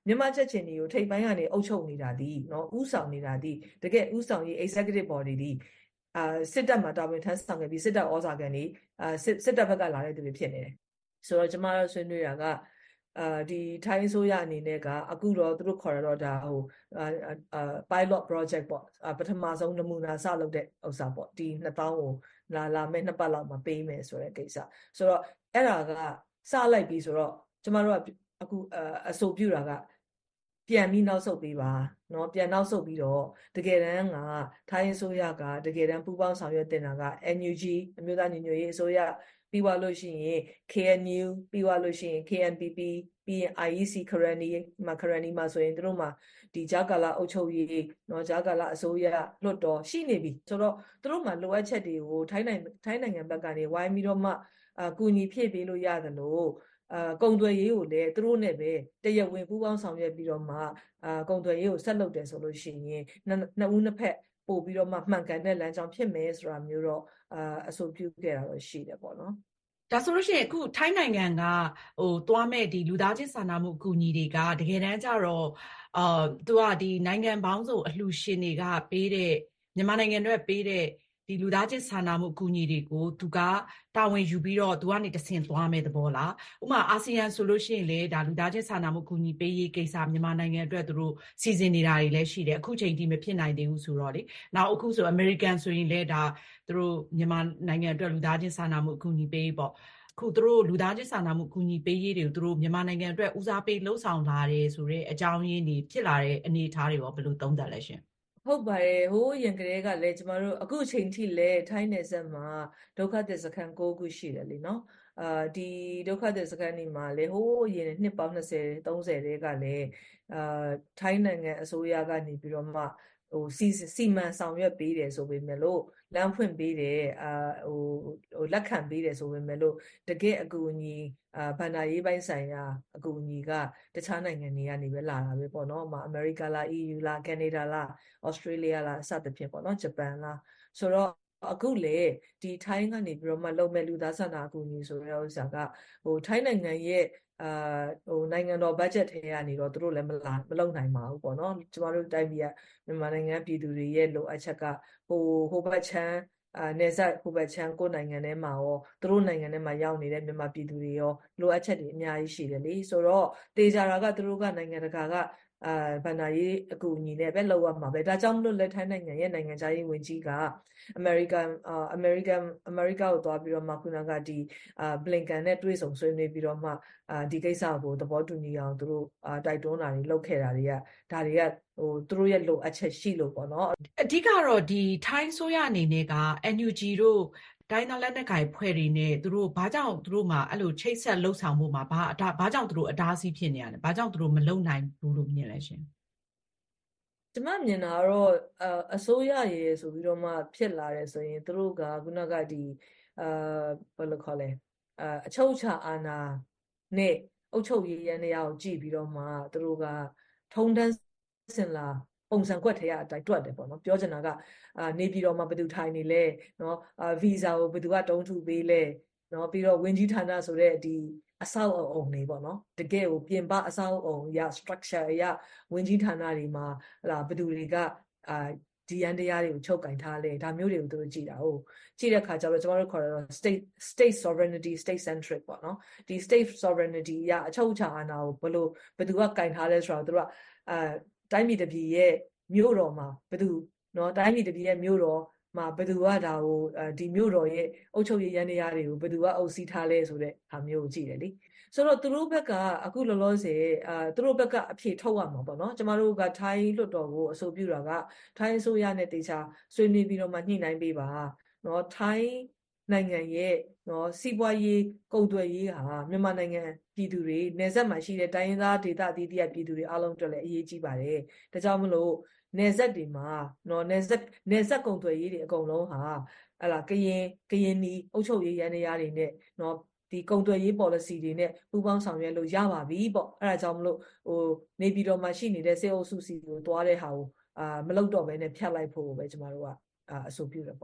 D: မြန်မာချက်ချင်းတွေကိုထိပ်ပိုင်းကနေအုပ်ချုပ်နေတာဒီနော်ဥဆောင်နေတာဒီတကယ်ဥဆောင်ရေး executive body ဒီအာစစ်တပ်မှာတာဝန်ထမ်းဆောင်ခဲ့ပြီးစစ်တပ်ဩဇာခံနေအာစစ်စစ်တပ်ဘက်ကလာတဲ့သူတွေဖြစ်နေတယ်ဆိုတော့ကျမတို့ဆွေးနွေးတာကအာဒီထိုင်းဆိုရအနေနဲ့ကအခုတော့သူတို့ခေါ်ရတော့ဒါဟိုအာ pilot project ပေါ့ပထမဆုံးနမူနာစလုပ်တဲ့ဥစ္စာပေါ့ဒီနှစ်သောင်းကိုလာလာမဲ့နှစ်ပတ်လောက်မှာပေးမယ်ဆိုတဲ့ကိစ္စဆိုတော့အဲ့ဒါကစလိုက်ပြီဆိုတော့ကျမတို့ကအခုအဆိုပြုတာကပြန်ပြီးနောက်ဆုတ်ပေးပါเนาะပြန်နောက်ဆုတ်ပြီးတော့တကယ်တမ်းကထိုင်းအစိုးရကတကယ်တမ်းပူးပေါင်းဆောင်ရွက်တင်တာက N U G အမျိုးသားညီညွတ်ရေးအစိုးရပြီးသွားလို့ရှိရင် K N U ပြီးသွားလို့ရှိရင် K N P P ပြီးရင် I E C ခရနီမှာခရနီမှာဆိုရင်တို့မှာဒီဂျာကာလာအုပ်ချုပ်ရေးเนาะဂျာကာလာအစိုးရလွတ်တော်ရှိနေပြီဆိုတော့တို့မှာလိုအပ်ချက်တွေကိုထိုင်းနိုင်ငံထိုင်းနိုင်ငံဘက်ကနေဝိုင်းပြီးတော့မှအကူအညီဖြည့်ပေးလို့ရတယ်လို့အာကုံသွယ်ရေးကိုလည်းသူတို့နဲ့ပဲတရဝင်ပူးပေါင်းဆောင်ရွက်ပြီးတော့မှအာကုံသွယ်ရေးကိုဆက်လုပ်တယ်ဆိုလို့ရှိရင်နှစ်ဦးနှစ်ဖက်ပို့ပြီးတော့မှမှန်ကန်တဲ့လမ်းကြောင်းဖြစ်မယ်ဆိုတာမျိုးတော့အာအဆိုပြုခဲ့တာတော့ရှိတယ်ပေါ့နော်
B: ဒါဆိုလို့ရှိရင်အခုထိုင်းနိုင်ငံကဟိုသွားမဲ့ဒီလူသားချင်းစာနာမှုအကူအညီတွေကတကယ်တမ်းကျတော့အာသူကဒီနိုင်ငံပေါင်းစုံအလှူရှင်တွေကပေးတဲ့မြန်မာနိုင်ငံတွေပေးတဲ့ဒီလူသားချင်းစာနာမှုအကူအညီတွေကိုသူကတာဝန်ယူပြီးတော့သူကနေတဆင့်သွားမဲ့သဘောလားဥပမာအာဆီယံဆိုလို့ရှိရင်လေဒါလူသားချင်းစာနာမှုအကူအညီပေးရေးကိစ္စမြန်မာနိုင်ငံအတွက်သူတို့စီစဉ်နေတာတွေလည်းရှိတယ်အခုချိန်ထိမဖြစ်နိုင်သေးဘူးဆိုတော့လေနောက်အခုဆိုအမေရိကန်ဆိုရင်လည်းဒါသူတို့မြန်မာနိုင်ငံအတွက်လူသားချင်းစာနာမှုအကူအညီပေးပေါ့ခုသူတို့လူသားချင်းစာနာမှုအကူအညီပေးရေးတွေကိုသူတို့မြန်မာနိုင်ငံအတွက်ဦးစားပေးလှုံ့ဆော်လာတယ်ဆိုတဲ့အကြောင်းရင်းတွေဖြစ်လာတဲ့အနေအထားတွေရောဘယ်လိုသုံးသပ်လဲရှင်
D: ဟုတ်ပါတယ်ဟိုးရင်ကလေးကလည်းကျမတို့အခုချိန်ထိလည်းထိုင်းနယ်စပ်မှာဒုက္ခသည်စခန်း၉ခုရှိတယ်လीเนาะအာဒီဒုက္ခသည်စခန်းဒီမှာလည်းဟိုးရင်နှစ်ပေါင်းနှစ်ဆယ်သုံးဆယ်တဲကလည်းအာထိုင်းနိုင်ငံအစိုးရကနေပြီးတော့မှဟိုစီစီမံဆောင်ရွက်ပေးတယ်ဆိုပေမဲ့လို့လမ်းဖွင့်ပေးတယ်အာဟိုဟိုလက်ခံပေးတယ်ဆိုပေမဲ့လို့တကယ်အကူအညီအာဘဏ္ဍာရေးပိုင်းဆိုင်ရာအကူအညီကတခြားနိုင်ငံတွေကနေပဲလာတာပဲပေါ့နော်။အမေရိကလား E U လားကနေဒါလားဩစတြေးလျလားအစသဖြင့်ပေါ့နော်ဂျပန်လားဆိုတော့အခုလေဒီထိုင်းကနေပြီးတော့မှလုံမဲ့လူသားစာနာအကူအညီဆိုတဲ့ဥစ္စာကဟိုထိုင်းနိုင်ငံရဲ့အာဟိုနိုင်ငံတော်ဘတ်ဂျက်ထဲကနေတော့သူတို့လည်းမလာမလုံနိုင်ပါဘူးပေါ့နော်ကျမတို့တိုင်းပြည်ကမြန်မာနိုင်ငံပြည်သူတွေရဲ့လိုအပ်ချက်ကဟိုဟိုဘတ်ချမ်းအာနေဆက်ဟိုဘတ်ချမ်းကိုနိုင်ငံထဲမှာရောသူတို့နိုင်ငံထဲမှာရောက်နေတဲ့မြန်မာပြည်သူတွေရောလိုအပ်ချက်တွေအများကြီးရှိတယ်လေဆိုတော့တေချာတာကသူတို့ကနိုင်ငံတကာကအာဘဏ္ဍာရေးအကူအညီနဲ့ပဲလောက်ရမှာပဲဒါကြောင့်မလို့လက်ထိုင်းနိုင်ငံရဲ့နိုင်ငံခြားရေးဝန်ကြီးကအမေရိကန်အာအမေရိကန်အမေရိကကိုသွားပြီးတော့မှခုနကဒီအာဘလင်ကန်နဲ့တွေ့ဆုံဆွေးနွေးပြီးတော့မှအာဒီကိစ္စကိုသဘောတူညီအောင်သူတို့အာတိုက်တွန်းတာတွေလုပ်ခဲ့တာတွေကဒါတွေကဟိုသူတို့ရဲ့လိုအပ်ချက်ရှိလို့ပေါ့နော်
B: အဓိကတော့ဒီထိုင်းဆိုရအနေနဲ့က N U G တို့တိုင်းသားလက်နက်ကိုင်ဖွဲ့တွေနဲ့သူတို့ဘာကြောင့်သူတို့မှာအဲ့လိုချိတ်ဆက်လှုပ်ဆောင်မှုမှာဘာအဘာကြောင့်သူတို့အတားအဆီးဖြစ်နေရလဲဘာကြောင့်သူတို့မလုံနိုင်ဘူးလို့မြင်လဲရှင်
D: ကျမမြင်တာကတော့အစိုးရရယ်ဆိုပြီးတော့မှဖြစ်လာတယ်ဆိုရင်သူတို့ကခုနကဒီအာဘယ်လိုခေါ်လဲအာအချုပ်ချအာဏာနဲ့အုပ်ချုပ်ရေးရန်တရားကိုကြည့်ပြီးတော့မှသူတို့ကထုံတန်းစင်လာပုံစံကွက်ထဲအတိုင်းတွက်တယ်ပေါ့နော်ပြောချင်တာကအာနေပြည်တော်မှာဘယ်သူထိုင်နေလဲနော်အာဗီဇာကိုဘယ်သူကတုံးထုပေးလဲနော်ပြီးတော့ဝင်ကြီးဌာနဆိုတဲ့ဒီအဆောက်အအုံတွေပေါ့နော်တကယ်ကိုပြင်ပအဆောက်အအုံရ structure ရဝင်ကြီးဌာနတွေမှာဟလာဘယ်သူတွေကအာဒီရန်တရားတွေကိုချုပ်ကင်ထားလဲဒါမျိုးတွေကိုသူတို့ကြည့်တာဟုတ်ကြည့်တဲ့ခါကျတော့ကျွန်တော်တို့ခေါ်တော့ state state sovereignty state centric ပေါ့နော်ဒီ state sovereignty ရအချုပ်အခြာအာဏာကိုဘယ်လိုဘယ်သူကကင်ထားလဲဆိုတော့သူတို့ကအာတိုင်းပြည်တစ်ပြည်ရဲ့မြို့တော်မှာဘယ်သူနော်တိုင်းပြည်တစ်ပြည်ရဲ့မြို့တော်မှာဘယ်သူကဒါကိုဒီမြို့တော်ရဲ့အုပ်ချုပ်ရေးရန်တရားတွေကိုဘယ်သူကအုပ်စီးထားလဲဆိုတဲ့ဟာမျိုးကိုကြည့်တယ်လေဆိုတော့သူတို့ဘက်ကအခုလောလောဆယ်အာသူတို့ဘက်ကအဖြေထုတ်ရမှာပေါ့နော်ကျမတို့ကထိုင်းလွှတ်တော်ကိုအဆိုပြုတာကထိုင်းအစိုးရနဲ့တေချာဆွေးနွေးပြီးတော့မှညှိနှိုင်းပေးပါနော်ထိုင်းနိုင်ငံရဲ့နော်စီးပွားရေးကုန်သွယ်ရေးဟာမြန်မာနိုင်ငံပြည်သူတွေနယ်စပ်မှာရှိတဲ့တိုင်းရင်းသားဒေသအသီးသီးပြည်သူတွေအားလုံးအတွက်လည်းအရေးကြီးပါတယ်ဒါကြောင့်မလို့နယ်စပ်တွေမှာနော်နယ်စပ်နယ်စပ်ကုန်သွယ်ရေးတွေအကုန်လုံးဟာဟလာကရင်ကရင်နီအုပ်ချုပ်ရေးရန်တရားတွေနဲ့နော်ဒီကုန်သွယ်ရေး policy တွေနဲ့ပူးပေါင်းဆောင်ရွက်လို့ရပါပြီပေါ့အဲ့ဒါကြောင့်မလို့ဟိုနေပြည်တော်မှာရှိနေတဲ့စေအုပ်စုစီကိုတွားတဲ့ဟာကိုအာမလုပ်တော့ဘဲနဲ့ဖြတ်လိုက်ဖို့ပဲကျမတို့ကအဆိုပြုတယ်ပေါ့နော်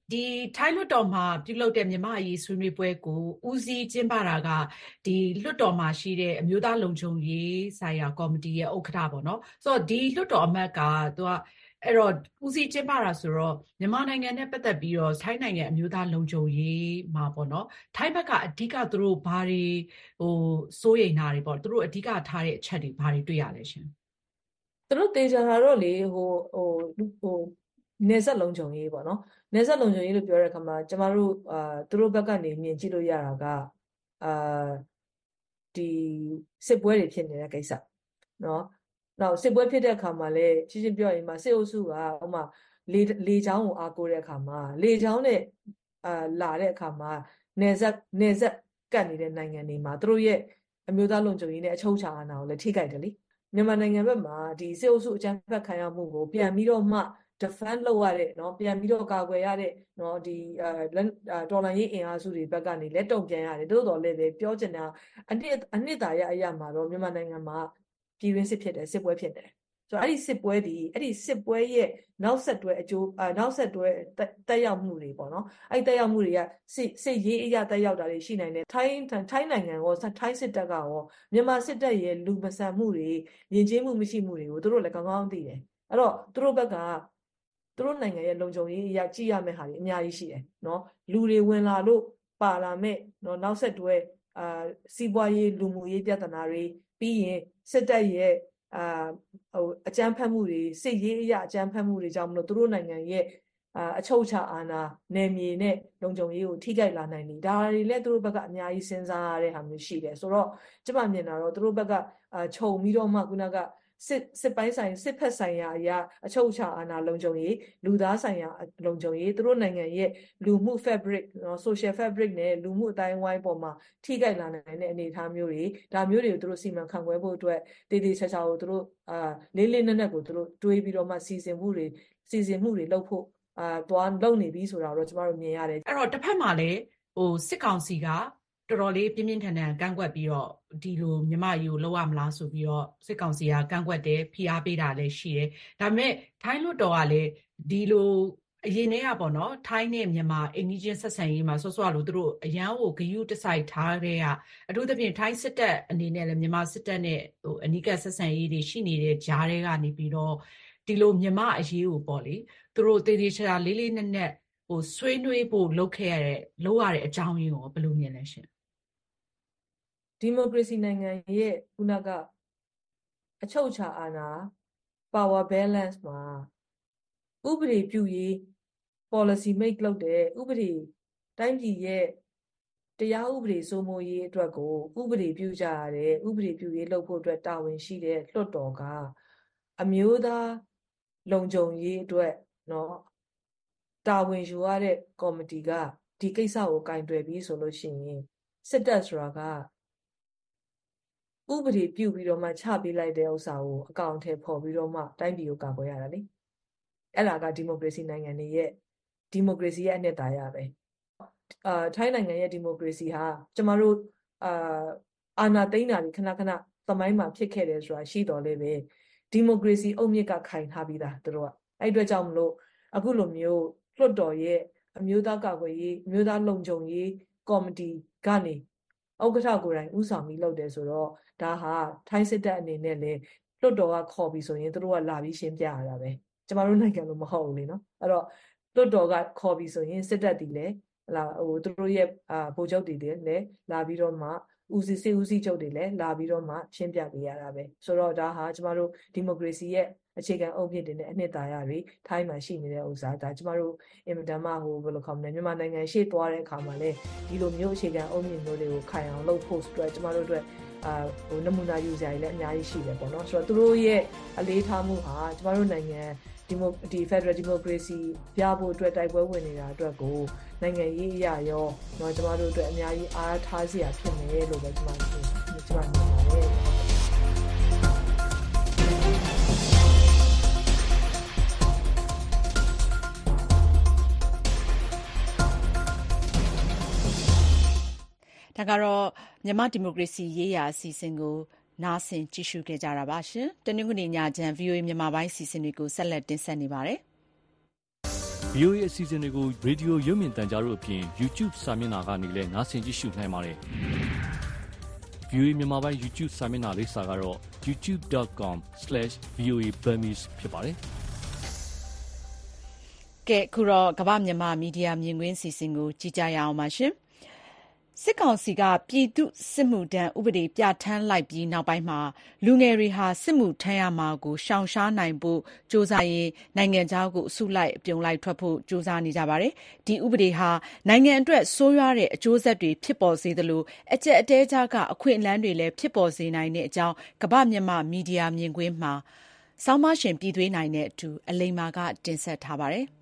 B: ဒီထိုင်းလွှတ်တော်မှာပြုလုပ်တဲ့မြန်မာအရေးဆွေးနွေးပွဲကိုဦးစီးကျင်းပတာကဒီလွှတ်တော်မှာရှိတဲ့အမျိုးသားလုံခြုံရေးဆိုင်ရာကော်မတီရဲ့ဥက္ကဋ္ဌပေါ့နော်ဆိုတော့ဒီလွှတ်တော်အမတ်ကသူကအဲ့တော့ဦးစီးကျင်းပတာဆိုတော့မြန်မာနိုင်ငံနဲ့ပတ်သက်ပြီးတော့ထိုင်းနိုင်ငံအမျိုးသားလုံခြုံရေးမှာပေါ့နော်ထိုင်းဘက်ကအဓိကသူတို့ဘာတွေဟိုစိုးရိမ်တာတွေပေါ့သူတို့အဓိကထားတဲ့အချက်တွေဘာတွေတွေ့ရလဲရှင်
D: သူတို့တေချာတာတော့လေဟိုဟိုဟိုနေဆက်လုံခြုံရေးပေါ့နော်နေဆက်လုံခြုံရေးလို့ပြောတဲ့အခါမှာကျမတို့အာသူတို့ဘက်ကနေမြင်ကြည့်လို့ရတာကအာဒီစစ်ပွဲတွေဖြစ်နေတဲ့ကိစ္စနော်နောက်စစ်ပွဲဖြစ်တဲ့အခါမှာလည်းရှင်းရှင်းပြောရင်မှာစစ်အုပ်စုကဥမာလေလေချောင်းကိုအားကိုးတဲ့အခါမှာလေချောင်းနဲ့အာလာတဲ့အခါမှာနေဆက်နေဆက်ကတ်နေတဲ့နိုင်ငံတွေမှာသူတို့ရဲ့အမျိုးသားလုံခြုံရေးနဲ့အချုပ်အခြာအာဏာကိုလည်းထိခိုက်တယ်လေမြန်မာနိုင်ငံဘက်မှာဒီစစ်အုပ်စုအကြမ်းဖက်ခံရမှုကိုပြန်ပြီးတော့မှ defend လုပ်ရတဲ့เนาะပြန်ပြီးတော့ကာကွယ်ရတဲ့เนาะဒီအာတော်လှန်ရေးအင်အားစုတွေဘက်ကနေလက်တုံပြန်ရတယ်တိုးတော်လည်းပဲပြောချင်တာအနှစ်အနှစ်သာရအရာမှာတော့မြန်မာနိုင်ငံမှာပြည်တွင်းစစ်ဖြစ်တယ်စစ်ပွဲဖြစ်တယ်ဆိုတော့အဲ့ဒီစစ်ပွဲဒီအဲ့ဒီစစ်ပွဲရဲ့နောက်ဆက်တွဲအကျိုးနောက်ဆက်တွဲတက်ရောက်မှုတွေပေါ့နော်အဲ့တက်ရောက်မှုတွေကစစ်စစ်ရေးအရာတက်ရောက်တာတွေရှိနိုင်တယ်ထိုင်းထိုင်းနိုင်ငံရောထိုင်းစစ်တပ်ကရောမြန်မာစစ်တပ်ရဲ့လူမဆန်မှုတွေယဉ်ကျေးမှုမရှိမှုတွေကိုသူတို့လည်းကောင်းကောင်းသိတယ်အဲ့တော့သူတို့ဘက်ကသူတို့နိုင်ငံရဲ့လုံခြုံရေးအရာကြည့်ရမယ့်ဟာတွေအများကြီးရှိတယ်နော်လူတွေဝင်လာလို့ပါလာမဲ့နော်နောက်ဆက်တွဲအာစီးပွားရေးလူမှုရေးပြဿနာတွေပြီးရင်စစ်တပ်ရဲ့အာဟိုအကြမ်းဖက်မှုတွေစစ်ရေးအရာအကြမ်းဖက်မှုတွေကြောင့်မလို့သူတို့နိုင်ငံရဲ့အာအချုပ်အခြာအာဏာနယ်မြေနဲ့လုံခြုံရေးကိုထိခိုက်လာနိုင်တယ်ဒါတွေလည်းသူတို့ဘက်ကအများကြီးစဉ်းစားရတဲ့ဟာမျိုးရှိတယ်ဆိုတော့ကျမမြင်တာတော့သူတို့ဘက်ကအာခြုံပြီးတော့မှခုနကစစ်စစ်ပိုင်းဆိုင်စစ်ဖက်ဆိုင်ရာအရာအချုပ်အခြာအာဏာလုံခြုံရေးလူသားဆိုင်ရာလုံခြုံရေးသူတို့နိုင်ငံရဲ့လူမှု fabric နော် social fabric နဲ့လူမှုအတိုင်းအဝိုင်းပေါ်မှာထိခိုက်လာနိုင်တဲ့အနေအထားမျိုးတွေဒါမျိုးတွေကိုသူတို့စီမံခန့်ခွဲဖို့အတွက်တည်တည်ချာချာကိုသူတို့အာလေးလေးနက်နက်ကိုသူတို့တွေးပြီးတော့မှစီစဉ်မှုတွေစီစဉ်မှုတွေလုပ်ဖို့အာတွားလုပ်နေပြီဆိုတာတော့ကျမတို့မြင်ရတယ်
B: အဲ့တော့တစ်ဖက်မှာလည်းဟိုစစ်ကောင်စီကတော်တော်လေးပြင်းပြင်းထန်ထန်ကန့်ကွက်ပြီးတော့ဒီလိုမြမကြီးကိုလောက်ရမလားဆိုပြီးတော့စစ်ကောင်စီကကန့်ကွက်တယ်ဖိအားပေးတာလည်းရှိတယ်ဒါပေမဲ့ထိုင်းလွှတ်တော်ကလည်းဒီလိုအရင်တည်းကပေါ့နော်ထိုင်းနဲ့မြန်မာအိန္ဒိယဆက်ဆံရေးမှာဆော့ဆော့လို့သူတို့အရန်ကိုဂယုတစိုက်ထားတဲ့ကအထူးသဖြင့်ထိုင်းစစ်တပ်အနေနဲ့လည်းမြန်မာစစ်တပ်နဲ့ဟိုအနိကဆက်ဆံရေးတွေရှိနေတဲ့ကြားတွေကနေပြီးတော့ဒီလိုမြမအရေးကိုပေါ့လေသူတို့တေးသေးချာလေးလေးနက်နက်ဟိုဆွေးနွေးဖို့လုပ်ခဲ့ရတဲ့လုပ်ရတဲ့အကြောင်းရင်းကိုဘယ်လိုမြင်လဲရှင်
D: ဒီမိုကရေစီနိုင်ငံရဲ့ခုနကအချုပ်အခြာအာဏာ power balance မှာဥပဒေပြုရေး policy make လုပ်တဲ့ဥပဒေတိုင်းပြည်ရဲ့တရားဥပဒေစိုးမိုးရေးအတွက်ကိုဥပဒေပြုကြရတယ်ဥပဒေပြုရေးလုပ်ဖို့အတွက်တာဝန်ရှိတဲ့လွှတ်တော်ကအမျိုးသားလုံခြုံရေးအတွက်เนาะတာဝန်ယူရတဲ့ကော်မတီကဒီကိစ္စကိုကင်တွယ်ပြီးဆိုလို့ရှိရင်စစ်တပ်ဆိုတာကဥပဒေပြုပြီးတော့မှချပေးလိုက်တဲ့ဥစ္စာကိုအကောင့်ထဲပေါ်ပြီးတော့မှတိုင်းပြည်ကိုကာကွယ်ရတာလေအဲ့ဒါကဒီမိုကရေစီနိုင်ငံတွေရဲ့ဒီမိုကရေစီရဲ့အနှစ်သာရပဲအာထိုင်းနိုင်ငံရဲ့ဒီမိုကရေစီဟာကျမတို့အာအာဏာသိမ်းတာတွေခဏခဏသမိုင်းမှာဖြစ်ခဲ့တယ်ဆိုတာရှိတော်လဲပဲဒီမိုကရေစီအုတ်မြစ်ကခိုင်ထားပြီးသားတို့ကအဲ့အတွက်ကြောင့်မလို့အခုလိုမျိုးလွှတ်တော်ရဲ့အမျိုးသားကာကွယ်ရေးအမျိုးသားလုံခြုံရေးကော်မတီကနေဥက္ကဋ္ဌကိုယ်တိုင်ဦးဆောင်ပြီးလုပ်တယ်ဆိုတော့ဒါဟာထိုင်းစစ်တပ်အနေနဲ့လည်းလွှတ်တော်ကခေါ်ပြီးဆိုရင်တို့ကလာပြီးရှင်းပြရတာပဲကျမတို့နိုင်ငံလိုမဟုတ်ဘူးလေနော်အဲ့တော့လွှတ်တော်ကခေါ်ပြီးဆိုရင်စစ်တပ်တီလည်းလာဟိုတို့ရဲ့အာဗိုလ်ချုပ်တွေလည်းလာပြီးတော့မှဦးစီးစစ်ဦးစီးချုပ်တွေလည်းလာပြီးတော့မှရှင်းပြပေးရတာပဲဆိုတော့ဒါဟာကျမတို့ဒီမိုကရေစီရဲ့အခြေခံအုတ်မြစ်တွေနဲ့အနှစ်သာရတွေထိုင်းမှာရှိနေတဲ့ဥစ္စာဒါကျမတို့အင်မတန်မှဟိုဘယ်လိုခေါ်မလဲမြန်မာနိုင်ငံရှေ့သွားတဲ့အခါမှာလည်းဒီလိုမျိုးအခြေခံအုတ်မြစ်မျိုးတွေကိုခိုင်အောင်လုပ်ဖို့အတွက်ကျမတို့အတွက်အာဟိုနမူနာယူစရာတွေလည်းအများကြီးရှိတယ်ပေါ့နော်ဆိုတော့သူတို့ရဲ့အလေးထားမှုဟာကျမတို့နိုင်ငံဒီမိုဒီ Federal Democracy ပြဖို့အတွက်တိုက်ပွဲဝင်နေတာအတွက်ကိုနိုင်ငံရေးအရာရောเนาะကျမတို့အတွက်အများကြီးအားထားစရာဖြစ်နေလို့ပဲကျမတို့ကျမမြင်ပါတယ်
B: ဒါကတော့မြန်မာဒီမိုကရေစီရေးရာအစီအစဉ်ကိုနားဆင်ကြည့်ရှုခဲ့ကြတာပါရှင်တနင်္ဂနွေညချမ်း ဗီအိုအေ မြန်မာပိုင်းအစီအစဉ်တွေကိုဆက်လက်တင်ဆက်နေပါတယ်
I: ဗီအိုအေ အစီအစဉ်တွေကိုရေဒီယိုရုပ်မြင်သံကြားတို့အပြင် YouTube စာမျက်နှာကနေလည်းနားဆင်ကြည့်ရှုနိုင်ပါတယ်။ ဗီအိုအေမြန်မာပိုင်း YouTube စာမျက်နှာလိပ်စာကတော့ ยูทูบ ดอท คอม สแลช วี โอ เอ Burmese ဖြစ်ပါတယ်။
B: ကဲခုတော့ကမ္ဘာမြန်မာမီဒီယာမြင်ကွင်းစီစဉ်ကိုကြည့်ကြရအောင်ပါရှင်။စစ်ကောင်စီကပြည်သူစစ်မှုထမ်းဥပဒေပြဋ္ဌာန်းလိုက်ပြီးနောက်ပိုင်းမှာလူငယ်တွေဟာစစ်မှုထမ်းရမှာကိုရှောင်ရှားနိုင်ဖို့ကြိုးစားရင်နိုင်ငံခြားကိုအစုလိုက်အပြုံလိုက်ထွက်ဖို့ကြိုးစားနေကြပါတယ်။ဒီဥပဒေဟာနိုင်ငံအတွက်ဆိုးရွားတဲ့အကျိုးဆက်တွေဖြစ်ပေါ်စေသလိုအကျက်အတဲကြားကအခွင့်အလမ်းတွေလည်းဖြစ်ပေါ်စေနိုင်တဲ့အကြောင်းကမ္ဘာမြန်မာမီဒီယာမြင်ကွင်းမှာဆောင်းပါးရှင်ပြည်သွေးနိုင်တဲ့အတူအလိမ္မာကတင်ဆက်ထားပါတယ်။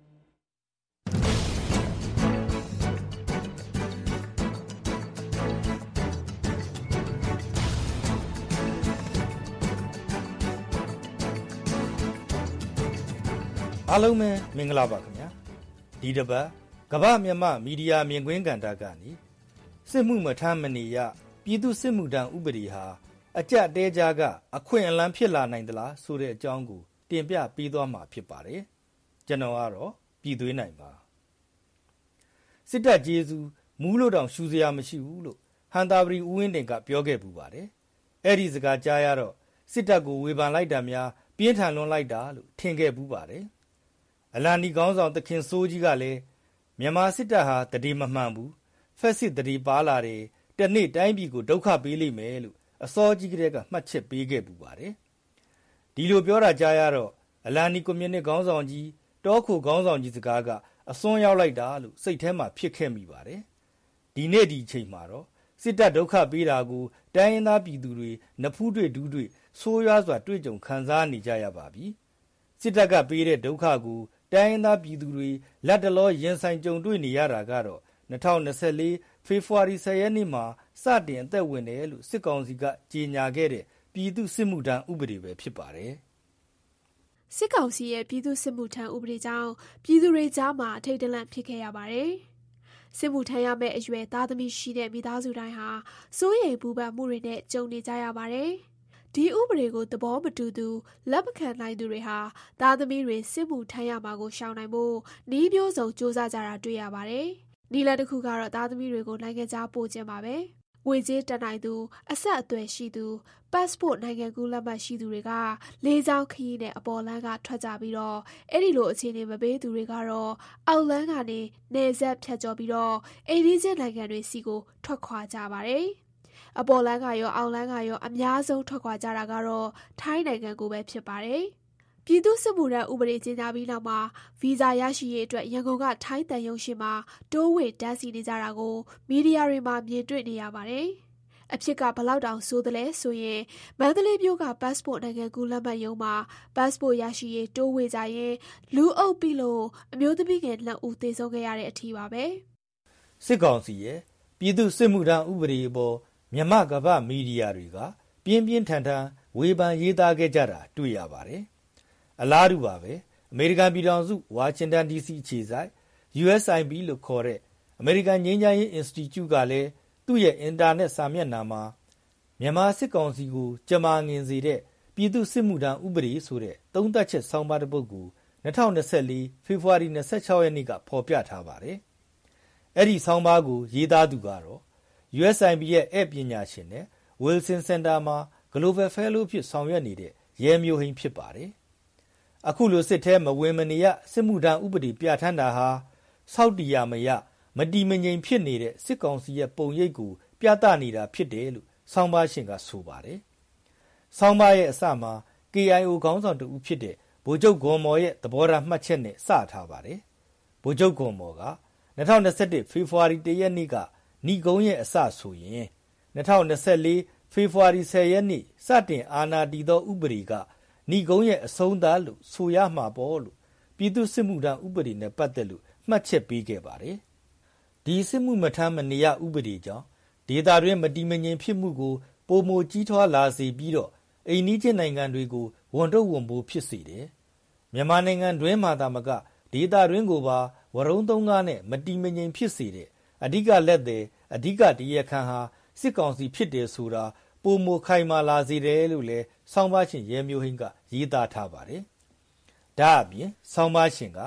J: အားလုံးပဲမင်္ဂလာပါခင်ဗျာဒီတစ်ပတ်ကမ္ဘာမြန်မာမီဒီယာမြင်ကွင်းကဏ္ဍကနေစစ်မှုမထမ်းမနေရပြည်သူစစ်မှုထမ်းဥပဒေဟာအကြက်တဲကြားကအခွင့်အလမ်းဖြစ်လာနိုင်သလားဆိုတဲ့အကြောင်းကိုတင်ပြပေးသွားမှာဖြစ်ပါတယ်ကျွန်တော်ကတော့ပြည်သွေးနိုင်ပါစစ်တပ်ကျေးဇူးမူးလို့တောင်ရှူစရာမရှိဘူးလို့ဟန်တာဗရီဦးဝင်းတင်ကပြောခဲ့ပူပါတယ်အဲ့ဒီစကားကြားရတော့စစ်တပ်ကိုဝေဖန်လိုက်တာများပြင်းထန်လွန်လိုက်တာလို့ထင်ခဲ့ပူပါတယ်အလာနီကောင်းဆောင်သခင်စိုးကြီးကလည်းမြန်မာစစ်တပ်ဟာတတိမမှန်ဘူးဖက်စစ်တတိပါလာတယ်တနေ့တိုင်းပြည်ကိုဒုက္ခပေးလိမ့်မယ်လို့အစောကြီးကတည်းကမှတ်ချက်ပေးခဲ့ပူပါတယ်ဒီလိုပြောတာကြားရတော့အလာနီကွန်မြူနစ်ခေါင်းဆောင်ကြီးတောခိုခေါင်းဆောင်ကြီးစကားကအစွန်းရောက်လိုက်တာလို့စိတ်ထဲမှာဖြစ်ခဲ့မိပါတယ်ဒီနေ့ဒီအချိန်မှာတော့စစ်တပ်ဒုက္ခပေးတာကိုတိုင်းရင်းသားပြည်သူတွေနဖူးတွေ့ဒူးတွေ့ဆိုးရွားစွာတွေ့ကြုံခံစားနေကြရပါပြီစစ်တပ်ကပေးတဲ့ဒုက္ခကိုတိုင်းရင်းသားပြည်သူတွေလက်တလောရင်ဆိုင်ကြုံတွေ့နေရတာကတော့၂၀၂၄ဖေဖော်ဝါရီ၁၀ရက်နေ့မှာစတင်အသက်ဝင်တယ်လို့စစ်ကောင်စီကကြေညာခဲ့တဲ့ပြည်သူစစ်မှုထမ်းဥပဒေပဲဖြစ်ပါတယ်
K: ။စစ်ကောင်စီရဲ့ပြည်သူစစ်မှုထမ်းဥပဒေကြောင့်ပြည်သူတွေကြားမှာအထိတ်တလန့်ဖြစ်ခဲ့ရပါတယ်။စစ်မှုထမ်းရမယ့်အရွယ်သားသမီးရှိတဲ့မိသားစုတိုင်းဟာစိုးရိမ်ပူပန်မှုတွေနဲ့ကြုံနေကြရပါတယ်။ဒီဥပဒေကိုသဘောမတူသူလက်မခံနိုင်သူတွေဟာသားသမီးတွေစစ်မှုထမ်းရမှာကိုရှောင်နိုင်ဖို့နှီးမျိုးစုံစူးစမ်းကြတာတွေ့ရပါတယ်။နီလန်တစ်ခုကတော့သားသမီးတွေကိုနိုင်ငံခြားပို့ခြင်းပါပဲ။ငွေကြေးတက်နိုင်သူအဆက်အသွယ်ရှိသူပတ်စပို့နိုင်ငံကူးလက်မှတ်ရှိသူတွေကလေးချောင်းခရီးနဲ့အပေါ်လမ်းကထွက်ကြပြီးတော့အဲ့ဒီလိုအခြေအနေမပေးသူတွေကတော့အောက်လမ်းကနေနေဆက်ဖြတ်ကျော်ပြီးတော့အိန္ဒိယနိုင်ငံတွေစီကိုထွက်ခွာကြပါတယ်။အပေါ်လမ်းကရောအောက်လမ်းကရောအများဆုံးထွက်ခွာကြတာကတော့ထိုင်းနိုင်ငံကိုပဲဖြစ်ပါတယ်။ပြည်သူစစ်မှုထမ်းဥပဒေကြေညာပြီးနောက်မှာဗီဇာရရှိရေးအတွက်ရန်ကုန်ကထိုင်းတန်ယုံရှိမှာတိုးဝေတန်းစီနေကြတာကိုမီဒီယာတွေမှာမြင်တွေ့နေရပါတယ်။အဖြစ်ကဘလောက်တောင်ဆိုးသလဲဆိုရင်မန္တလေးမြို့ကပတ်စပို့နိုင်ငံကူးလက်မှတ်ရုံးမှာပတ်စပို့ရရှိရေးတိုးဝေကြရင်လူအုပ်ပြီးလို့အမျိုးသမီးငယ်နှစ်ဦးသေဆုံးခဲ့ရတဲ့အထီးပါပဲ
J: ။စစ်ကောင်စီရဲ့ပြည်သူစစ်မှုထမ်းဥပဒေပေါ်မြန်မာကမ္ဘာမီဒီယာတွေကပြင်းပြင်းထန်ထန်ဝေဖန်ရေးသားခဲ့ကြတာတွေ့ရပါတယ်။အလားတူပါပဲအမေရိကန်ပြည်ထောင်စုဝါရှင်တန် ဒီ စီ အခြေစိုက် ယူ အက်စ် အိုင် ပီ လို့ခေါ်တဲ့အမေရိကန်ငြိမ်းချမ်းရေး Institute ကလည်းသူ့ရဲ့အင်တာနက်စာမျက်နှာမှာမြန်မာစစ်ကောင်စီကိုကြမာငင်စေတဲ့ပြည်သူစစ်မှုထမ်းဥပဒေဆိုတဲ့သုံးသပ်ချက်ဆောင်းပါးတစ်ပုဒ်ကို၂၀၂၄ဖေဖော်ဝါရီ၂၆ရက်နေ့ကဖော်ပြထားပါတယ်။အဲ့ဒီဆောင်းပါးကိုရေးသားသူကတော့ ယူ အက်စ် အိုင် ပီ ရဲ့ဧည့်ပညာရှင်နဲ့ Wilson Center မှာ Global Fellow ဖြစ်ဆောင်ရွက်နေတဲ့ရဲမျိုးဟိန်းဖြစ်ပါတယ်။အခုလိုစစ်ထဲမဝင်မနေရစစ်မှုထမ်းဥပဒေပြဋ္ဌာန်းတာဟာစောက်တီရမရမတီမငြိမ်ဖြစ်နေတဲ့စစ်ကောင်စီရဲ့ပုံရိပ်ကိုပြသနေတာဖြစ်တယ်လို့ဆောင်းပါးရှင်ကဆိုပါတယ်။ဆောင်းပါးရဲ့အစမှာ ကေ အိုင် အို ခေါင်းဆောင်တဦးဖြစ်တဲ့ဗိုလ်ချုပ်ဂွန်မော်ရဲ့သဘောထားမှတ်ချက်နဲ့စထားပါတယ်။ဗိုလ်ချုပ်ဂွန်မော်က၂၀၂၁ဖေဖော်ဝါရီ၁ရက်နေ့ကဏီကုန်းရဲ့အစဆိုရင်၂၀၂၄ဖေဖော်ဝါရီ၁၀ရက်နေ့စတင်အာဏာတည်သောဥပဒေကဏီကုန်းရဲ့အဆုံးသတ်လို့ဆိုရမှာပေါ့လို့ပြည်သူစစ်မှုထမ်းဥပဒေနဲ့ပတ်သက်လို့မှတ်ချက်ပေးခဲ့ပါတယ်။ဒီစစ်မှုမထမ်းမနေရဥပဒေကြောင့်ဒေသတွင်းမတည်မငြိမ်ဖြစ်မှုကိုပိုမိုကြီးထွားလာစေပြီးတော့အိမ်နီးချင်းနိုင်ငံတွေကိုဝန်ထုတ်ဝန်ပိုးဖြစ်စေတယ်။မြန်မာနိုင်ငံတွင်းမှာသာမကဒေသတွင်းကိုပါဝရုံးသုံးကားနဲ့မတည်မငြိမ်ဖြစ်စေတဲ့အဓိကလက်သည်အဓိကတရားခံဟာစစ်ကောင်စီဖြစ်တယ်ဆိုတာပိုမိုခိုင်မာလာစေတယ်လို့လည်းဆောင်းပါးရှင်ရဲမျိုးဟင်းကရေးသားထားပါတယ်။ဒါအပြင်ဆောင်းပါးရှင်က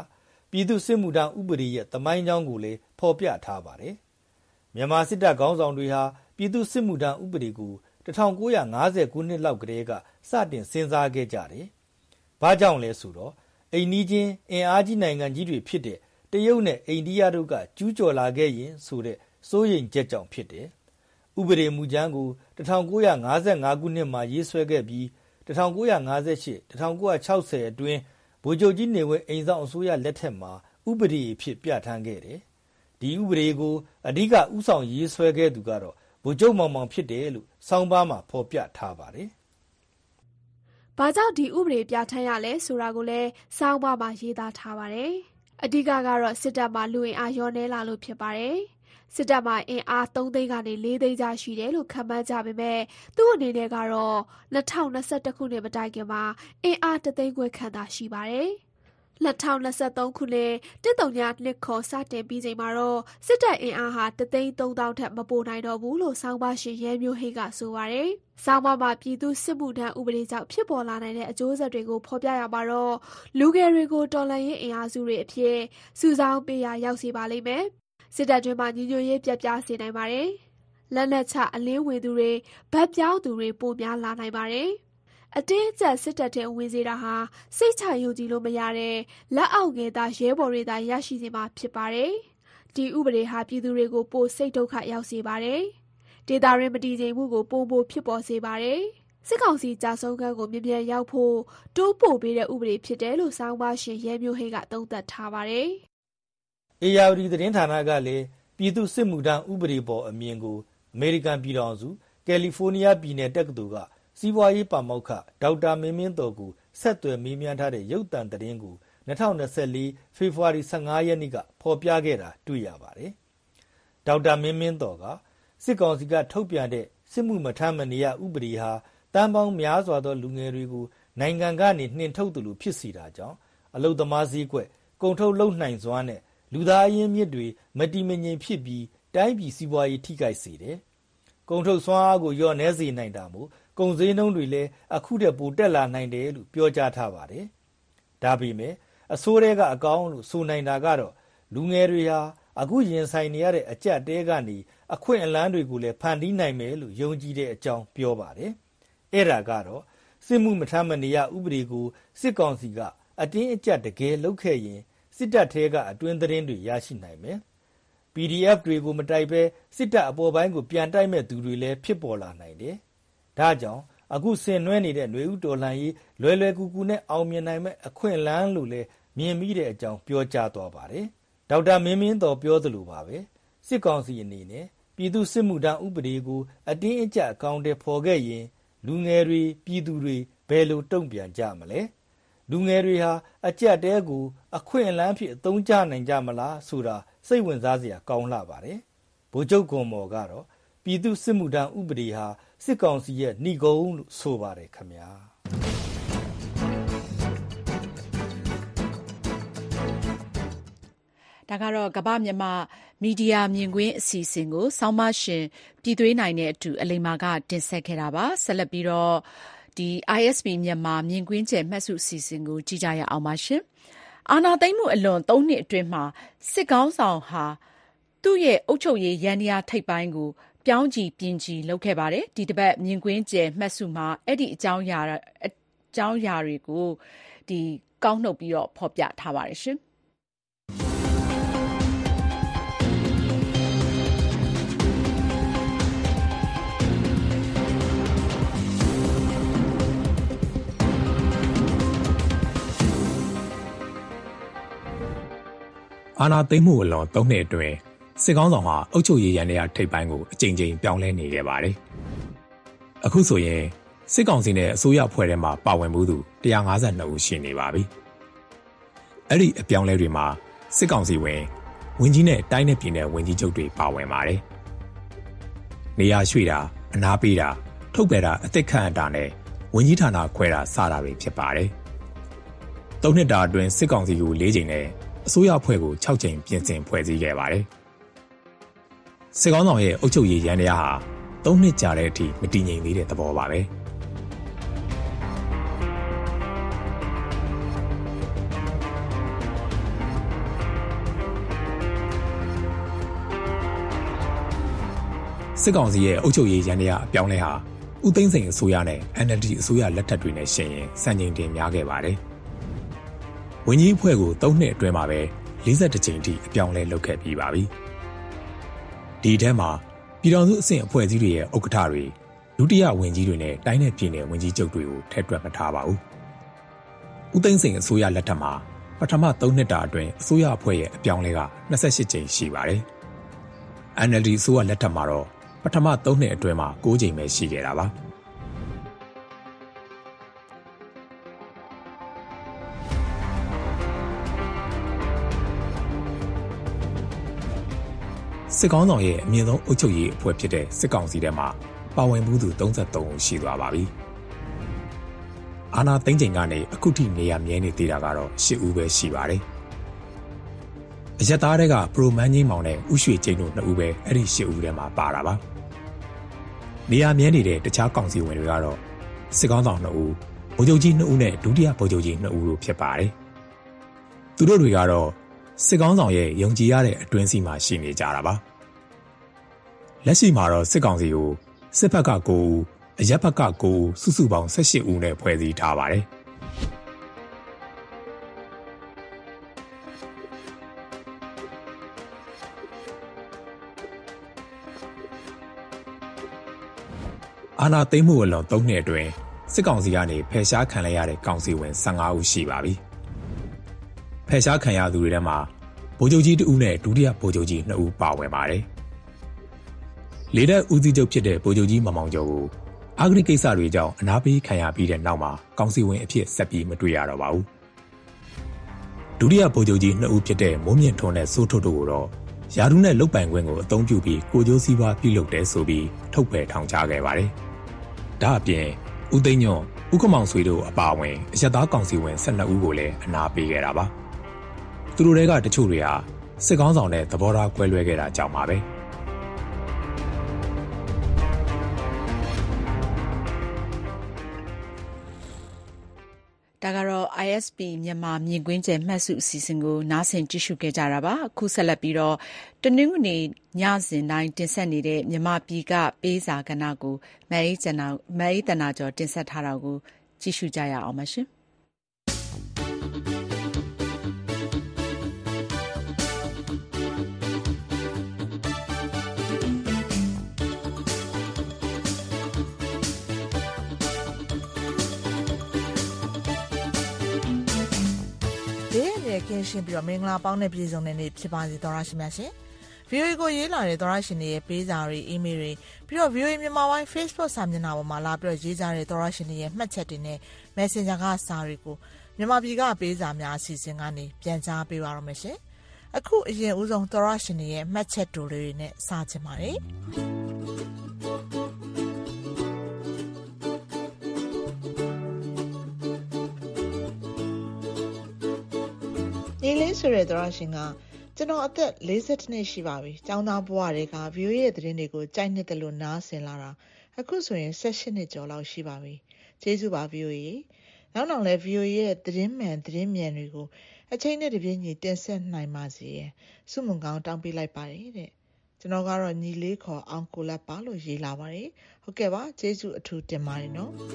J: ပြည်သူ့စစ်မှုထမ်းဥပဒေရဲ့သမိုင်းကြောင်းကိုလည်းဖော်ပြထားပါတယ်။မြန်မာစစ်တပ်ခေါင်းဆောင်တွေဟာပြည်သူ့စစ်မှုထမ်းဥပဒေကို၁၉၅၀ခုနှစ်လောက်ကတည်းကစတင်စဉ်းစားခဲ့ကြတယ်။ဘာကြောင့်လဲဆိုတော့အိမ်နီးချင်းအင်အားကြီးနိုင်ငံကြီးတွေဖြစ်တဲ့တရုတ်နဲ့အိန္ဒိယတို့ကကျူးကျော်လာခဲ့ရင်ဆိုတဲ့စိုးရိမ်ချက်ကြောင့်ဖြစ်တယ်။ဥပဒေမူကြမ်းကို၁၉၅၅ခုနှစ်မှာရေးဆွဲခဲ့ပြီး၁၉၅၈-၁၉၆၀အတွင်းဗိုလ်ချုပ်ကြီးနေဝင်းအိမ်ဆောင်အစိုးရလက်ထက်မှာဥပဒေအဖြစ်ပြဋ္ဌာန်းခဲ့တယ်။ဒီဥပဒေကိုအဓိကဥဆောင်ရေးဆွဲခဲ့သူကတော့ဗိုလ်ချုပ်မောင်မောင်ဖြစ်တယ်လို့ဆောင်းပါးမှာဖော်ပြထားပါတယ်
K: ။ဘာကြောင့်ဒီဥပဒေပြဋ္ဌာန်းရလဲဆိုတာကိုလည်းဆောင်းပါးမှာရေးသားထားပါတယ်။အဓိကကတော့စစ်တပ်မှာလူအင်အားလျော့နေလာလို့ဖြစ်ပါတယ်။စစ်တပ်မှာအင်အားသုံးသိန်းကနေလေးသိန်းကြားရှိတယ်လို့ခန့်မှန်းကြပေမဲ့သူ့အနေနဲ့ကတော့၂၀၂၁ခုနှစ်မတိုင်ခင်မှာအင်အားတစ်သိန်းခွဲခန့်သာရှိပါတယ်။၂၀၂၃ခုနှစ်တစ်တုံညာနှစ်ခေါ်စတင်ပြီးချိန်မှာတော့စစ်တပ်အင်အားဟာတစ်သိန်းသုံးသောင်းထက်မပိုနိုင်တော့ဘူးလို့ဆောင်းပါးရှင်ရဲမျိုးဟိတ်ကဆိုပါတယ်။ဆောင်းပါးမှာပြည်သူစစ်မှုထမ်းဥပဒေကြောင့်ဖြစ်ပေါ်လာနိုင်တဲ့အကျိုးဆက်တွေကိုဖော်ပြရမှာတော့လူငယ်တွေကိုတော်လှန်ရေးအင်အားစုတွေအဖြစ်စုဆောင်းပေးရာရောက်စေပါလိမ့်မယ်။စစ်တပ်တွင်မှညီညွတ်ရေးပြတ်ပြားစေနိုင်ပါတယ်။လက်နက်ချအလင်းဝင်သူတွေဗတ်ပြောင်းသူတွေပိုများလာနိုင်ပါတယ်။အတင်းအကျပ်စစ်တပ်ထဲဝင်စေတာဟာစိတ်ချယုံကြည်လို့မရတဲ့လက်အောက်ငယ်သားရဲဘော်တွေသာရရှိစေမှာဖြစ်ပါတယ်။ဒီဥပဒေဟာပြည်သူတွေကိုပိုစိတ်ဒုက္ခရောက်စေပါတယ်။ဒေသရင်းမတည်ငြိမ်မှုကိုပိုပိုဖြစ်ပေါ်စေပါတယ်။စစ်ကောင်စီကြာဆုံးခန်းကိုမြ мян ရောက်ဖို့တိုးပို့ပေးတဲ့ဥပဒေဖြစ်တယ်လို့ဆောင်းပါးရှင်ရဲမျိုးဟိတ်ကသုံးသပ်ထားပါတယ်
J: ။အေယာဝတီသတင်းဌာနကလည်းပြည်သူ့စစ်မှုထမ်းဥပဒေပေါ်အမြင်ကိုအမေရိကန်ပြည်ထောင်စုကယ်လီဖိုးနီးယားပြည်နယ်တက္ကသိုလ်ကစီးပွားရေးပါမောက္ခဒေါက်တာမင်းမင်းတော်ကိုဆက်သွယ်မေးမြန်းထားတဲ့ရုပ်သံသတင်းကို၂၀၂၄ဖေဖော်ဝါရီ၁၅ရက်နေ့ကဖော်ပြခဲ့တာတွေ့ရပါတယ်။ဒေါက်တာမင်းမင်းတော်ကစစ်ကောင်စီကထုတ်ပြန်တဲ့စစ်မှုမထမ်းမနေရဥပဒေဟာတန်ပေါင်းများစွာသောလူငယ်တွေကိုနိုင်ငံကနေနှင်ထုတ်သူလိုဖြစ်စီတာကြောင့်အလုသမားစည်းကွက်ကုန်ထုတ်လုပ်နိုင်စွမ်းနဲ့လူသားအရင်းမြစ်တွေမတည်မငြိမ်ဖြစ်ပြီးတိုင်းပြည်စီးပွားရေးထိခိုက်စေတယ်။ကုန်ထုတ်စွမ်းအားကိုလျော့နည်းစေနိုင်တာမို့ကုန်စည်နှုန်းတွေလည်းအခုတည်းပိုတက်လာနိုင်တယ်လို့ပြောကြားထားပါတယ်။ဒါပေမဲ့အစိုးရကအကောင်းလို့ဆိုနိုင်တာကတော့လူငယ်တွေဟာအခုရင်ဆိုင်နေရတဲ့အကြက်တဲကနေအခွင့်အလမ်းတွေကိုလည်းဖန်တီးနိုင်မယ်လို့ယုံကြည်တဲ့အကြောင်းပြောပါတယ်။အဲ့ဒါကတော့စစ်မှုမထမ်းမနေရဥပဒေကိုစစ်ကောင်စီကအတင်းအကျပ်တကယ်လုပ်ခဲ့ရင်စစ်တပ်ထဲကအတွင်းသတင်းတွေရရှိနိုင်မယ်။ ပီ ဒီ အက်ဖ် တွေကိုမတိုက်ဘဲစစ်တပ်အပေါ်ပိုင်းကိုပြန်တိုက်မဲ့သူတွေလည်းဖြစ်ပေါ်လာနိုင်တယ်။ဒါကြောင့်အခုဆင်နွှဲနေတဲ့ຫນွေဥတော်လှန်ရေးလွယ်လွယ်ကူကူနဲ့အောင်မြင်နိုင်မဲ့အခွင့်အလမ်းလို့လည်းမြင်မိတဲ့အကြောင်းပြောကြားသွားပါတယ်။ဒေါက်တာမင်းမင်းတော်ပြောသလိုပါပဲစစ်ကောင်စီအနေနဲ့ပြည်သူစစ်မှုထမ်းဥပဒေကိုအတင်းအကျပ်အကောင့်တွေဖော်ခဲ့ရင်လူငယ်တွေပြည်သူတွေဘယ်လိုတုံ့ပြန်ကြမလဲလူငယ်တွေဟာအကြက်တဲကိုအခွင့်အလမ်းဖြစ်အသုံးချနိုင်ကြမလားဆိုတာစိတ်ဝင်စားစရာကောင်းလာပါတယ်ဗိုလ်ချုပ်ကွန်မော်ကတော့ပြည်သူစစ်မှုထမ်းဥပဒေဟာစစ်ကောင်စီရဲ့နှိကုံးလို့ဆိုပါတယ်ခင်ဗျာ
B: ဒါကတော့ကမ္ဘာမြန်မာမီဒီယာမြင်ကွင်းအစီအစဉ်ကိုဆောင်းပါးရှင်ပြည်သွေးနိုင်တဲ့အတူအလိမ္မာကတင်ဆက်ခဲ့တာပါဆက်လက်ပြီးတော့ဒီ အိုင် အက်စ် ပီ မြန်မာမြင်ကွင်းကျယ်မှတ်စုအစီအစဉ်ကိုကြည့်ကြရအောင်ပါရှင်အာဏာသိမ်းမှုအလွန်သုံးနှစ်အတွင်းမှာစစ်ကောင်းဆောင်ဟာသူ့ရဲ့အုပ်ချုပ်ရေးယန္တရားထိပ်ပိုင်းကိုပြောင်းကြည့်ပြင်ကြည့်လုပ်ခဲ့ပါတယ်ဒီတစ်ပတ်မြင်ကွင်းကျယ်မှတ်စုမှာအဲ့ဒီအကြောင်းအရာအကြောင်းအရာတွေကိုဒီကောက်နှုတ်ပြီးတော့ဖော်ပြထားပါတယ်ရှင်
L: အာဏာသိမ်းမှုအလွန်သုံးနှစ်အတွင်းစစ်ကောင်းဆောင်ဟာအုပ်ချုပ်ရေးယန္တရားထိပ်ပိုင်းကိုအကြိမ်ကြိမ်ပြောင်းလဲနေခဲ့ပါတယ်။အခုဆိုရင်စစ်ကောင်စီနဲ့အစိုးရဖွဲ့ထဲမှာပါဝင်မှုသူ၁၅၂ဦးရှိနေပါပြီ။အဲ့ဒီအပြောင်းလဲတွေမှာစစ်ကောင်စီဝင်ဝန်ကြီးနဲ့တိုင်းနယ်ပြည်နယ်ဝန်ကြီးချုပ်တွေပါဝင်ပါတယ်။နေရာရွှေ့တာအနားပေးတာထုတ်ပယ်တာအသက်ခန့်အပ်တာနဲ့ဝန်ကြီးဌာနခွဲတာစတာတွေဖြစ်ပါတယ်။သုံးနှစ်တာအတွင်းစစ်ကောင်စီကို၄ကြိမ်နဲ့အစိုးရဖွဲ့ကို၆ကြိမ်ပြင်ဆင်ဖွဲ့စည်းခဲ့ပါတယ်။စစ်ကောင်းဆောင်ရဲ့အုပ်ချုပ်ရေးယန္တရားဟာသုံးနှစ်ကြာတဲ့အထိမတည်ငြိမ်သေးတဲ့သဘောပါပဲ။စစ်ကောင်စီရဲ့အုပ်ချုပ်ရေးရန်တရားအပြောင်းလဲဟာဦးသိန်းစိန်အစိုးရနဲ့ အန် အယ်လ် ဒီ အစိုးရလက်ထက်တွေနဲ့ရှင်ရင်စံချိန်တင်များခဲ့ပါတယ်။ဝန်ကြီးအဖွဲ့ကိုသုံးနှစ်အတွင်းမှာပဲလေးဆယ့်တစ်ကြိမ်ထိအပြောင်းလဲလုပ်ခဲ့ပြီးပါပြီ။ဒီထဲမှာပြည်ထောင်စုအဆင့်အဖွဲ့အစည်းတွေရဲ့ဥက္ကဋ္ဌတွေဒုတိယဝန်ကြီးတွေနဲ့တိုင်းနယ်ပြည်နယ်ဝန်ကြီးချုပ်တွေကိုထည့်တွက်မထားပါဘူး။ဦးသိန်းစိန်အစိုးရလက်ထက်မှာပထမသုံးနှစ်တာအတွင်းအစိုးရအဖွဲ့ရဲ့အပြောင်းလဲကနှစ်ဆယ့်ရှစ်ကြိမ်ရှိပါတယ်။ အန် အယ်လ် ဒီ အစိုးရလက်ထက်မှာတော့ပထမသုံးနှစ်အတွင်းမှာ၉ကြိမ်ပဲရှိခဲ့တာပါစစ်ကောင်ဆောင်ရဲ့အမြင့်ဆုံးအုပ်ချုပ်ရေးအဖွဲ့ဖြစ်တဲ့စစ်ကောင်စီထဲမှာပါဝင်မှုသူသုံးဆယ့်သုံးဦးရှိသွားပါပြီ။အာဏာသိမ်းချိန်ကနေအခုထိနေရာမြဲနေသေးတာကတော့၈ဦးပဲရှိပါတယ်။အရက်သားတွေကပရိုမန်ကြီးမောင်နဲ့ဥရွှေကျင်းတို့နှစ်ဦးပဲအဲ့ဒီ၈ဦးထဲမှာပါတာပါ။နေရာမြဲနေတဲ့တခြားကောင်စီဝင်တွေကတော့စစ်ကောင်ဆောင်နှစ်ဦးဗိုလ်ချုပ်ကြီးနှစ်ဦးနဲ့ဒုတိယဗိုလ်ချုပ်ကြီးနှစ်ဦးတို့ဖြစ်ပါတယ်။သူတို့တွေကတော့စစ်ကောင်ဆောင်ရဲ့ယုံကြည်ရတဲ့အတွင်းစီမှာရှိနေကြတာပါလက်ရှိမှာတော့စစ်ကောင်စီကိုစစ်ဘက်က၉ဦးအရက်ဘက်က၉ဦးစုစုပေါင်း၁၈ဦးနဲ့ဖွဲ့စည်းထားပါတယ်အာဏာသိမ်းမှုအလွန်၃နှစ်အတွင်းစစ်ကောင်စီကနေဖယ်ရှားခံလိုက်ရတဲ့ကောင်စီဝင်၁၅ဦးရှိပါပြီဖယ်ရှားခံရသူတွေထဲမှာဗိုလ်ချုပ်ကြီးတဦးနဲ့ဒုတိယဗိုလ်ချုပ်ကြီးနှစ်ဦးပါဝင်ပါတယ်။လေတပ်ဦးစီးချုပ်ဖြစ်တဲ့ဗိုလ်ချုပ်ကြီးမောင်မောင်ကျော်ကိုအဂတိကိစ္စတွေကြောင့်အနာပေးခံရပြီးတဲ့နောက်မှာကောင်စီဝင်အဖြစ်ဆက်ပြီးမတွေ့ရတော့ပါဘူး။ဒုတိယဗိုလ်ချုပ်ကြီးနှစ်ဦးဖြစ်တဲ့မိုးမြင့်ထွန်းနဲ့စိုးထွတ်တို့ကိုတော့ယာဒူးနဲ့လုတ်ပိုင်ခွင့်ကိုအသုံးပြုပြီးကိုကျိုးစည်းဝါးပြုလုပ်တယ်ဆိုပြီးထုတ်ပယ်ထောင်ချခဲ့ပါတယ်။ဒါအပြင်ဦးသိန်းညွန့်၊ဦးခမောင်ဆွေတို့အပါအဝင်အရက်သားကောင်စီဝင်၁၂ဦးကိုလည်းအနာပေးခဲ့တာပါ။သူတို့တွေကတချို့တွေဟာစစ်ကောင်းဆောင်တဲ့သဘောထားကွဲလွဲခဲ့တာကြောင့်ပါပဲ။
B: ဒါကတော့ I S P မြန်မာမြင်ကွင်းကျယ်မှတ်စုအစီအစဉ်ကိုနားဆင်ကြည့်ရှုခဲ့ကြတာပါအခုဆက်လက်ပြီးတော့တနင်္ဂနွေညစဉ်တိုင်းတင်ဆက်နေတဲ့မြန်မာပြည်ကပေးစာကဏ္ဍကိုမအေးကျနာမအေးတနာကျော်တင်ဆက်ထားတာကိုကြည့်ရှုကြရအောင်ပါရှင်
E: ကင်းရှင်းပြီးတော့မင်္ဂလာပေါင်းတဲ့ပြည်စုံတဲ့နေ့ဖြစ်ပါစေသောရရှိမြတ်ရှင် ဗီအိုအေ ကိုရေးလာတဲ့သောရရှင်တွေရဲ့ပေးစာတွေအီးမေးလ်တွေပြီးတော့ ဗီအိုအေ မြန်မာပိုင်း Facebook စာမျက်နှာပေါ်မှာလာပြီးတော့ရေးကြတဲ့သောရရှင်တွေရဲ့မှတ်ချက်တွေနဲ့ Messenger ကစာတွေကိုမြန်မာပြည်ကပေးစာများအစီအစဉ်ကနေပြန်ကြားပေးပါရမယ်ရှင်အခုအရင်ဦးဆုံးသောရရှင်တွေရဲ့မှတ်ချက်တူလေးတွေနဲ့စချင်ပါတယ်နေလေးဆိုတဲ့သောရရှင်ကကျွန်တော်အသက်၄၁နှစ်ရှိပါပြီ။ကျောင်းသားဘဝတွေက ဗီအိုအေ ရဲ့သတင်းတွေကိုကြိုက်နှစ်တယ်လို့နားဆင်လာတာအခုဆိုရင်၁၈နှစ်ကျော်လောက်ရှိပါပြီ။ကျေးဇူးပါ ဗီအိုအေ ။နောက်နောက်လဲ ဗီအိုအေ ရဲ့သတင်းမှန်သတင်းမြန်တွေကိုအချိန်နဲ့တပြေးညီတင်ဆက်နိုင်ပါစေ။ဆုမွန်ကောင်းတောင်းပေးလိုက်ပါတယ်တဲ့။ကျွန်တော်ကတော့ညီလေးခေါ်အောင်ကိုလတ်ပါလို့ရေးလာပါတယ်။ဟုတ်ကဲ့ပါကျေးဇူးအထူးတင်ပါတယ်နော်။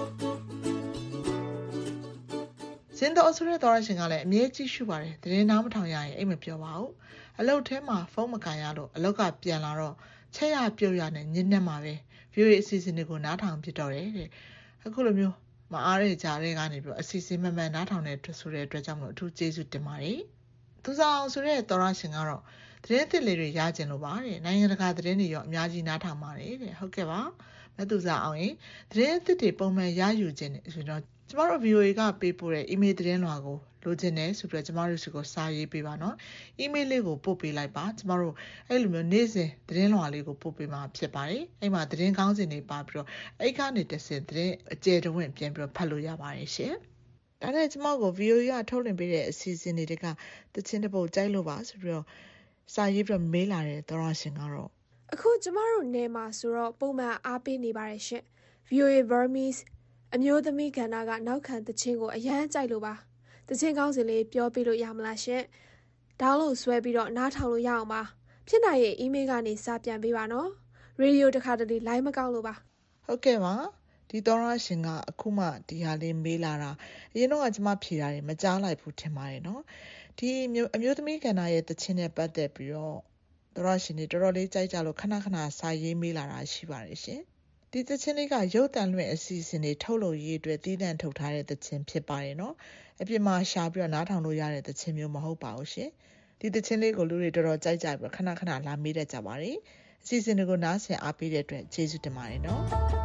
E: စင်တော်ဆိုတဲ့သောရရှင်ကလည်းအမြဲကြည့်ရှုပါတယ်သတင်းနားမထောင်ရရင်အိတ်မပြောပါဘူးအလုပ်ထဲမှာဖုန်းမကန်ရလို့အလုပ်ကပြန်လာတော့ချက်ရပြုတ်ရနဲ့ညစ်နေမှာပဲ ဗီအိုအေ အစီအစဉ်တွေကိုနားထောင်ပြတော့တယ်တဲ့အခုလိုမျိုးမအားတဲ့ကြားတွေကနေပြီးအစီအစဉ်မှန်မှန်နားထောင်တဲ့ဆိုတဲ့အတွက်ကြောင့်မလို့အထူးကျေးဇူးတင်ပါတယ်သူစားအောင်ဆိုတဲ့သောရရှင်ကတော့သတင်းသစ်လေးတွေရကြင်လို့ပါတဲ့နိုင်ငံတကာသတင်းတွေရောအများကြီးနားထောင်ပါတယ်တဲ့ဟုတ်ကဲ့ပါမသူစားအောင်ရင်သတင်းသစ်တွေပုံမှန်ရယူခြင်းဆိုတော့ကျမတို့ ဗီအိုအေ ကပေးပို့တဲ့ email သတင်းလွှာကိုလိုချင်တယ်ဆိုပြီးတော့ကျမတို့စီကိုစာရေးပေးပါနော် email လေးကိုပို့ပေးလိုက်ပါကျမတို့အဲ့လိုမျိုးနေ့စဉ်သတင်းလွှာလေးကိုပို့ပေးမှာဖြစ်ပါတယ်အဲ့မှာသတင်းကောင်းစင်တွေပါပြီးတော့အဲ့ကနေတစ်စင်သတင်းအကျယ်တဝင့်ပြန်ပြီးတော့ဖတ်လို့ရပါတယ်ရှင်ဒါနဲ့ကျမကို ဗီအိုအေ ကထုတ်လွှင့်ပေးတဲ့အစီအစဉ်တွေကတချင်းတစ်ပုတ်ကြိုက်လို့ပါဆိုပြီးတော့စာရေးပြီးတော့မေးလာတဲ့သောရရှင်ကတော့
K: အခုကျမတို့နေမှာဆိုတော့ပုံမှန်အားပေးနေပါတယ်ရှင် ဗီအိုအေ Burmeseအမျိုးသမီးကဏ္ဍကနောက်ခံတခြင်းကိုအရန်ကြိုက်လို့ပါတခြင်းကောင်းစင်လေးပြောပြလို့ရမလားရှင်ဒေါင်းလို့ဆွဲပြီးတော့နားထောင်လို့ရအောင်ပါဖြစ်နိုင်ရဲ့ email ကနေစာပြန်ပေးပါနော်ရေဒီယိုတခါတလေလိုင်းမကောက်လို့ပါ
E: ဟုတ်ကဲ့ပါဒီသောရရှင်ကအခုမှဒီဟာလေးမေးလာတာအရင်တော့ကကျွန်မဖြေတာတွေမကြားလိုက်ဘူးထင်ပါတယ်နော်ဒီအမျိုးသမီးကဏ္ဍရဲ့တခြင်းနဲ့ပတ်သက်ပြီးတော့သောရရှင်တွေတော်တော်လေးကြိုက်ကြလို့ခဏခဏစာရေးမေးလာတာရှိပါတယ်ရှင်ဒီတခြင်းလေးကရုပ်တံလွှင့်အစီအစဉ်တွေထုတ်လုပ်ရေးအတွက်တည်တံ့ထုတ်ထားတဲ့တခြင်းဖြစ်ပါတယ်နော်အပြင်မှာရှာပြီးတော့နားထောင်လို့ရတဲ့တခြင်းမျိုးမဟုတ်ပါဘူးရှင်ဒီတခြင်းလေးကိုလူတွေတော်တော်ကြိုက်ကြပြီးခဏခဏလာမေးတတ်ကြပါတယ်အစီအစဉ်တွေကိုနားဆင်အားပေးတဲ့အတွက်ကျေးဇူးတင်ပါတယ်နော်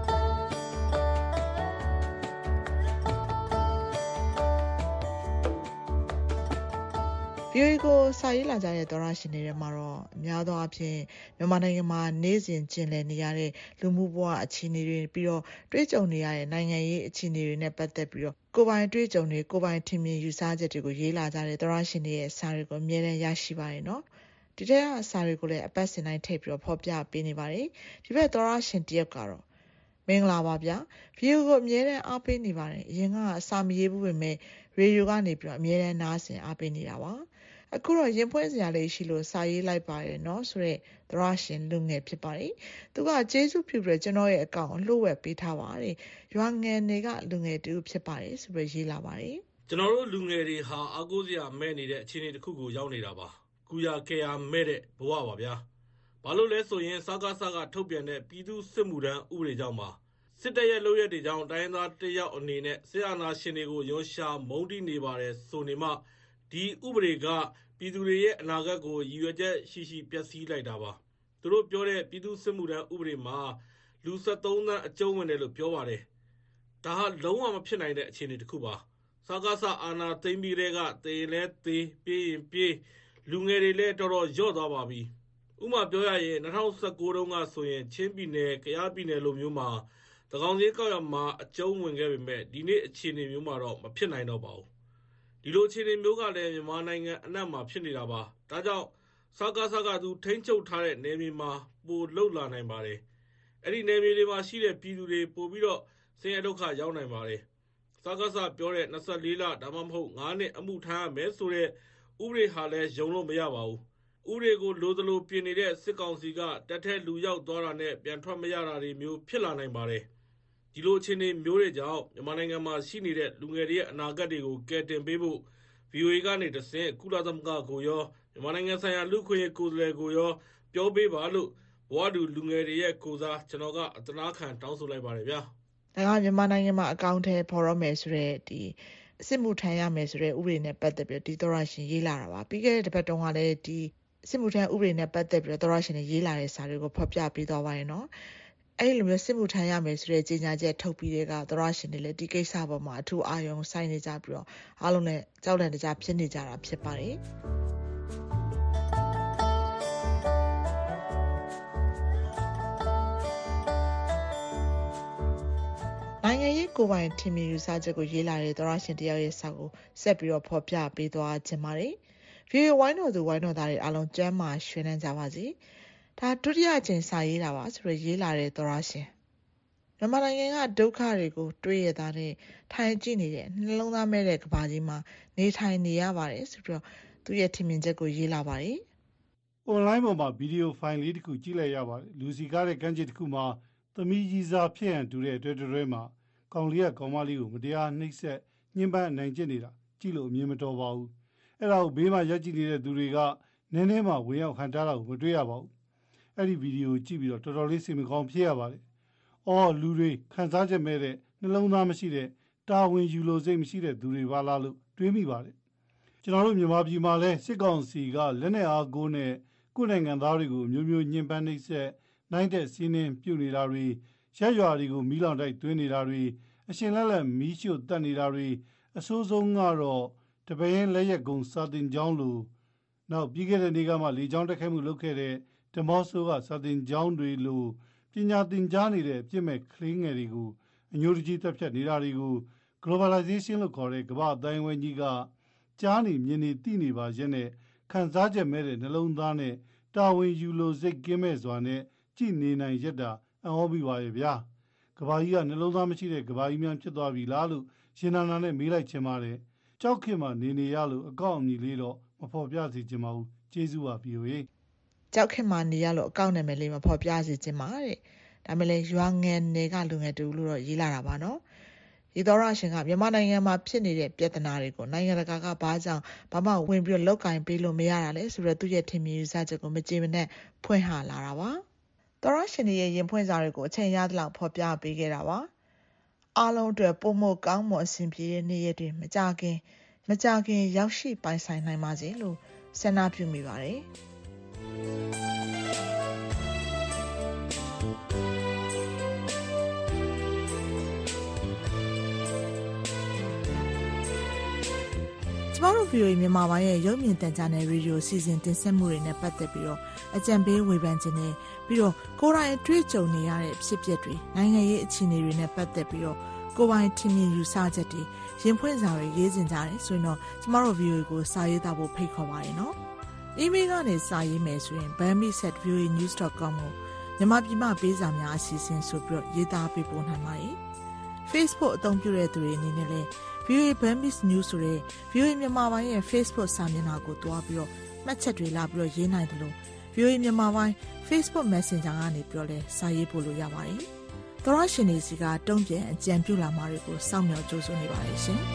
E: ဗီအိုအေကိုစာရေးလာကြတဲ့သောရရှင်တွေထဲမှာတော့အများသောအားဖြင့်မြန်မာနိုင်ငံမှာနေ့စဉ်ကျင်လည်နေရတဲ့လူမှုဘဝအခြေအနေတွေပြီးတော့တွေ့ကြုံနေရတဲ့နိုင်ငံရေးအခြေအနေတွေနဲ့ပတ်သက်ပြီးတော့ကိုယ်ပိုင်တွေ့ကြုံတွေကိုယ်ပိုင်ထင်မြင်ယူဆချက်တွေကိုရေးလာကြတဲ့သောရရှင်တွေရဲ့စာတွေကိုအမြဲတမ်းရရှိပါတယ်နော်ဒီတဲ့ကစာတွေကိုလည်းအပတ်စဉ်တိုင်းထည့်ပြီးတော့ဖော်ပြပေးနေပါတယ်ဒီဘက်သောရရှင်တယောက်ကတော့မင်္ဂလာပါဗျာဗီဒီယိုကိုအမြဲတမ်းအားပေးနေပါတယ်အရင်ကအစာမရေးဘူးပဲမဲ့ရေဒီယိုကနေပြီးတော့အမြဲတမ်းနားဆင်အားပေးနေတာပါအခုတော့ရင်ဖွင့်စရာလေးရှိလို့စာရေးလိုက်ပါတယ်เนาะဆိုတော့သရရှင်လူငယ်ဖြစ်ပါတယ်သူကကျေးဇူးပြုပြီးကျွန်တော်ရဲ့အကောင့်လှုပ်ဝက်ပေးထားပါတယ်ရွာငယ်တွေကလူငယ်တူဖြစ်ပါတယ်ဆိုပြီးရေးလာပါတယ်
M: ကျွန်တော်တို့လူငယ်တွေဟာအားကိုးစရာမဲ့နေတဲ့အခြေအနေတစ်ခုကိုရောက်နေတာပါကူရကေယာမဲ့တဲ့ဘဝပါဗျာဘာလို့လဲဆိုရင်စကားစကားထုတ်ပြန်တဲ့ပြည်သူစစ်မှုထမ်းဥပဒေကြောင့်ပါစစ်တပ်ရဲ့လုပ်ရက်တွေကြောင့်တိုင်းသားတယောက်အနေနဲ့ဆရာနာရှင်တွေကိုရုံရှာမုန်းတီးနေပါတယ်ဆိုနေမှဒီဥပဒေကပြည်သူတွေရဲ့အနာဂတ်ကိုရည်ရွယ်ချက်ရှိရှိပျက်စီးလိုက်တာပါသူတို့ပြောတဲ့ပြည်သူစစ်မှုထမ်းဥပဒေမှာလူဆက်သုံးသန်းအကျုံးဝင်တယ်လို့ပြောပါတယ်ဒါဟာလုံးဝမဖြစ်နိုင်တဲ့အခြေအနေတစ်ခုပါစကားစအာနာသိမ့်ပြီးတဲ့ကတေလဲသေးပြေးရင်ပြေးလူငယ်တွေလည်းတော်တော်ရော့သွားပါပြီဥပမာပြောရရင်၂၀၁၉တုန်းကဆိုရင်ချင်းပြည်နယ်ကယားပြည်နယ်လိုမျိုးမှာတကောင်ကြီးကောက်ရမှာအကျုံးဝင်ခဲ့ပေမဲ့ဒီနေ့အခြေအနေမျိုးမှာတော့မဖြစ်နိုင်တော့ပါဘူးဒီလိုအခြေအနေမျိုးကလည်းမြန်မာနိုင်ငံအနှံ့မှာဖြစ်နေတာပါဒါကြောင့်စကားစကားသူထိန်းချုပ်ထားတဲ့နယ်မြေမှာပိုလှုပ်လာနိုင်ပါတယ်အဲ့ဒီနယ်မြေတွေမှာရှိတဲ့ပြည်သူတွေပို့ပြီးတော့ဆင်းရဲဒုက္ခရောက်နိုင်ပါတယ်စကားစပြောတဲ့၂၄လဒါမှမဟုတ်၅နှစ်အမှုထမ်းရမယ်ဆိုတဲ့ဥပဒေဟာလည်းယုံလို့မရပါဘူးဥပဒေကိုလိုသလိုပြင်နေတဲ့စစ်ကောင်စီကတက်ထဲလူရောက်သွားတာနဲ့ပြန်ထွက်မရတာတွေမျိုးဖြစ်လာနိုင်ပါတယ်ဒီလိုအခြေအနေမျိုးတွေကြောင့်မြန်မာနိုင်ငံမှာရှိနေတဲ့လူငယ်တွေရဲ့အနာဂတ်တွေကိုကယ်တင်ပေးဖို့ ဗီအိုအေ ကနေတဆင့်ကုလသမဂ္ဂကိုရောမြန်မာနိုင်ငံဆိုင်ရာလူ့ခွင့်ရေးကိုယ်စားလှယ်ကိုရောပြောပေးပါလို့ဘဝတူလူငယ်တွေရဲ့ကိုစားကျွန်တော်ကအသနာခံတောင်းဆိုလိုက်ပါတယ်ဗျာ
E: ။ဒါကမြန်မာနိုင်ငံမှာအကောင့်ထဲပေါ်ရမယ်ဆိုတဲ့ဒီစစ်မှုထမ်းရမယ်ဆိုတဲ့ဥပဒေနဲ့ပတ်သက်ပြီးဒီသောရရှင်ရေးလာတာပါ။ပြီးခဲ့တဲ့တစ်ပတ်တုန်းကလည်းဒီစစ်မှုထမ်းဥပဒေနဲ့ပတ်သက်ပြီးသောရရှင်တွေရေးလာတဲ့စာတွေကိုဖော်ပြပေးသွားပါရင်နော်။အဲ့လိုမျိုးစစ်မှုထမ်းရမယ်ဆိုတဲ့ကြေညာချက်ထုတ်ပြီးတဲ့ကသရရှင်တွေလည်းဒီကိစ္စပေါ်မှာအထူးအာရုံစိုက်နေကြပြီးတော့အားလုံးနဲ့ကြောက်လန့်တကြားဖြစ်နေကြတာဖြစ်ပါတယ်နိုင်ငံရေးကိုယ်ပိုင်ထင်မြင်ယူဆချက်ကိုရေးလာတဲ့သရရှင်တယောက်ရဲ့စာကိုဆက်ပြီးတော့ဖော်ပြပေးသွားခြင်းပါတယ်ဗီဒီယိုဝိုင်းတော်သူဝိုင်းတော်သားတွေအားလုံးကျမ်းမာရွှင်လန်းကြပါစေဒါဒုတိယအကြိမ်စာရေးတာပါဆိုတော့ရေးလာတဲ့သောရရှင်မြန်မာနိုင်ငံကဒုက္ခတွေကိုတွေးရတာနဲ့ထိုင်ကြည့်နေတဲ့နှလုံးသားမဲ့တဲ့ကဘာကြီးမှာနေထိုင်နေရပါတယ်ဆိုပြီးတော့သူရဲ့ထင်မြင်ချက်ကိုရေးလာပါတယ်
N: ။ online ပေါ်မှာဗီဒီယိုဖိုင်လေးတစ်ခုကြည့်လိုက်ရပါတယ်လူစီကားတဲ့ကမ်းခြေတစ်ခုမှာသမီးကြီးစားဖြစ်ရန်တူတဲ့အတွက်တွဲမှာကောင်လေးကကောင်မလေးကိုမတရားနှိပ်စက်ညှဉ်းပန်းနိုင်ကျင့်နေတာကြည့်လို့အမြင်မတော်ပါဘူးအဲ့ဒါကိုဘေးမှာရပ်ကြည့်နေတဲ့သူတွေကနည်းနည်းမှဝင်ရောက်ခံထားတာကိုမတွေ့ရပါဘူးအဲ့ဒီဗီဒီယိုကြည့်ပြီးတော့တော်တော်လေးစိတ်မကောင်းဖြစ်ရပါတယ်။အော်လူတွေခံစားချက်မဲ့တဲ့နှလုံးသားမရှိတဲ့တာဝန်ယူလို့စိတ်မရှိတဲ့သူတွေပါလားလို့တွေးမိပါတယ်။ကျွန်တော်တို့မြန်မာပြည်မှာလည်းစစ်ကောင်စီကလက်နက်အားကိုးနဲ့ကိုယ်နိုင်ငံသားတွေကိုမျိုးမျိုးညှဉ်းပန်းနှိပ်စက်နိုင်တဲ့စီးနှင်းပြုတ်နေတာတွေရက်ရွာတွေကိုမီးလောင်တိုက်သွင်းနေတာတွေအရှင်လက်လက်မီးရှို့တက်နေတာတွေအဆိုးဆုံးကတော့တပင်းလက်ရက်ကုံစာတင်ကျောင်းလိုနောက်ပြီးခဲ့တဲ့နေ့ကမှလေကျောင်းတက်ခိုက်မှုလုပ်ခဲ့တဲ့ဓမောဆိုကစာတင်ကျောင်းတွေလိုပညာသင်ကြားနေတဲ့အပြစ်မဲ့ကလေးငယ်တွေကိုအညိုတကြီးတက်ဖြတ်နေတာတွေကို globalization လို့ခေါ်တဲ့ကမ္ဘာအတိုင်းအဝိုင်းကြီးကကြားနေမြင်နေသိနေပါရဲ့နဲ့ခံစားချက်မဲ့တဲ့နှလုံးသားနဲ့တာဝန်ယူလို့စိတ်ကင်းမဲ့စွာနဲ့ကြည်နေနိုင်ရတာအံ့ဩမိပါရဲ့ဗျာကမ္ဘာကြီးကနှလုံးသားမရှိတဲ့ကမ္ဘာကြီးများဖြစ်သွားပြီလားလို့ရှင်နာနာနဲ့မေးလိုက်ချင်ပါတယ်ကြောက်ခင်မှာနေနေရလို့အကောင့်အမည်လေးတော့မဖော်ပြစီချင်ပါဘူးကျေးဇူးပါ ဗီအိုအေ
E: ကြောက်ခင်မှနေရလို့အကောင့်နာမည်လေးမဖော်ပြစေချင်ပါတဲ့ဒါမဲ့လည်းရွာငယ်နယ်ကလူငယ်တူလို့တော့ရေးလာတာပါနော်ဒီသောရရှင်ကမြန်မာနိုင်ငံမှာဖြစ်နေတဲ့ပြဿနာတွေကိုနိုင်ငံတကာကဘာကြောင့်ဘာမှဝင်ပြီးလောက်ကင်ပေးလို့မရတာလဲဆိုတော့သူရဲ့ထင်မြင်ယူဆချက်ကိုမကြေမနက်ဖွင့်ဟလာတာပါသောရရှင်ရဲ့ရင်ဖွင့်စာတွေကိုအချိန်ရသလောက်ဖော်ပြပေးခဲ့တာပါအားလုံးအတွက်ပုံမကောင်းမွန်အဆင်ပြေတဲ့နေ့ရက်တွေမကြခင်မကြခင်ရောက်ရှိပိုင်ဆိုင်နိုင်ပါစေလို့ဆန္ဒပြုမိပါတယ်ကျမတို့ ဗီအိုအေ မြန်မာပိုင်းရဲ့ရုပ်မြင်သံကြားနယ်ရေဒီယိုစီစဉ်တင်ဆက်မှုတွေနဲ့ပတ်သက်ပြီးတော့အကြံပေးဝေဖန်ခြင်းနဲ့ပြီးတော့ကိုယ်တိုင်တွေ့ကြုံနေရတဲ့ဖြစ်ပျက်တွေနိုင်ငံရေးအခြေအနေတွေနဲ့ပတ်သက်ပြီးတော့ကိုယ်ပိုင်ထင်မြင်ယူဆချက်တွေရင်ဖွင့်စာတွေရေးစင်ကြတယ်ဆိုရင်တော့ကျမတို့ ဗီအိုအေ ကိုစာရေးသားဖို့ဖိတ်ခေါ်ပါတယ်နော်။ email ကနေစာရေးမယ်ဆိုရင် burmese at v o a news dot com ကိုမြန်မာပြည်မှပေးစာများအစီအစဉ်ဆိုပြီးတော့ရေးသားပေးပို့နိုင်ပါတယ်။ Facebook အသုံးပြုတဲ့သူတွေအနေနဲ့လည်း ဗီအိုအေ Burmese News ဆိုတဲ့ ဗီအိုအေ မြန်မာပိုင်းရဲ့ Facebook စာမျက်နှာကိုတွားပြီးတော့မှတ်ချက်တွေလာပြီးတော့ရေးနိုင်တယ်လို့ ဗီအိုအေ မြန်မာပိုင်း Facebook Messenger ကနေပြီးတော့လည်းစာရေးပို့လို့ရပါတယ်။သောရရှင်တွေစီကတုံ့ပြန်အကြံပြုလာမှာတွေကိုစောင့်မျှော်ကြိုးစွနေပါတယ်ရှင်။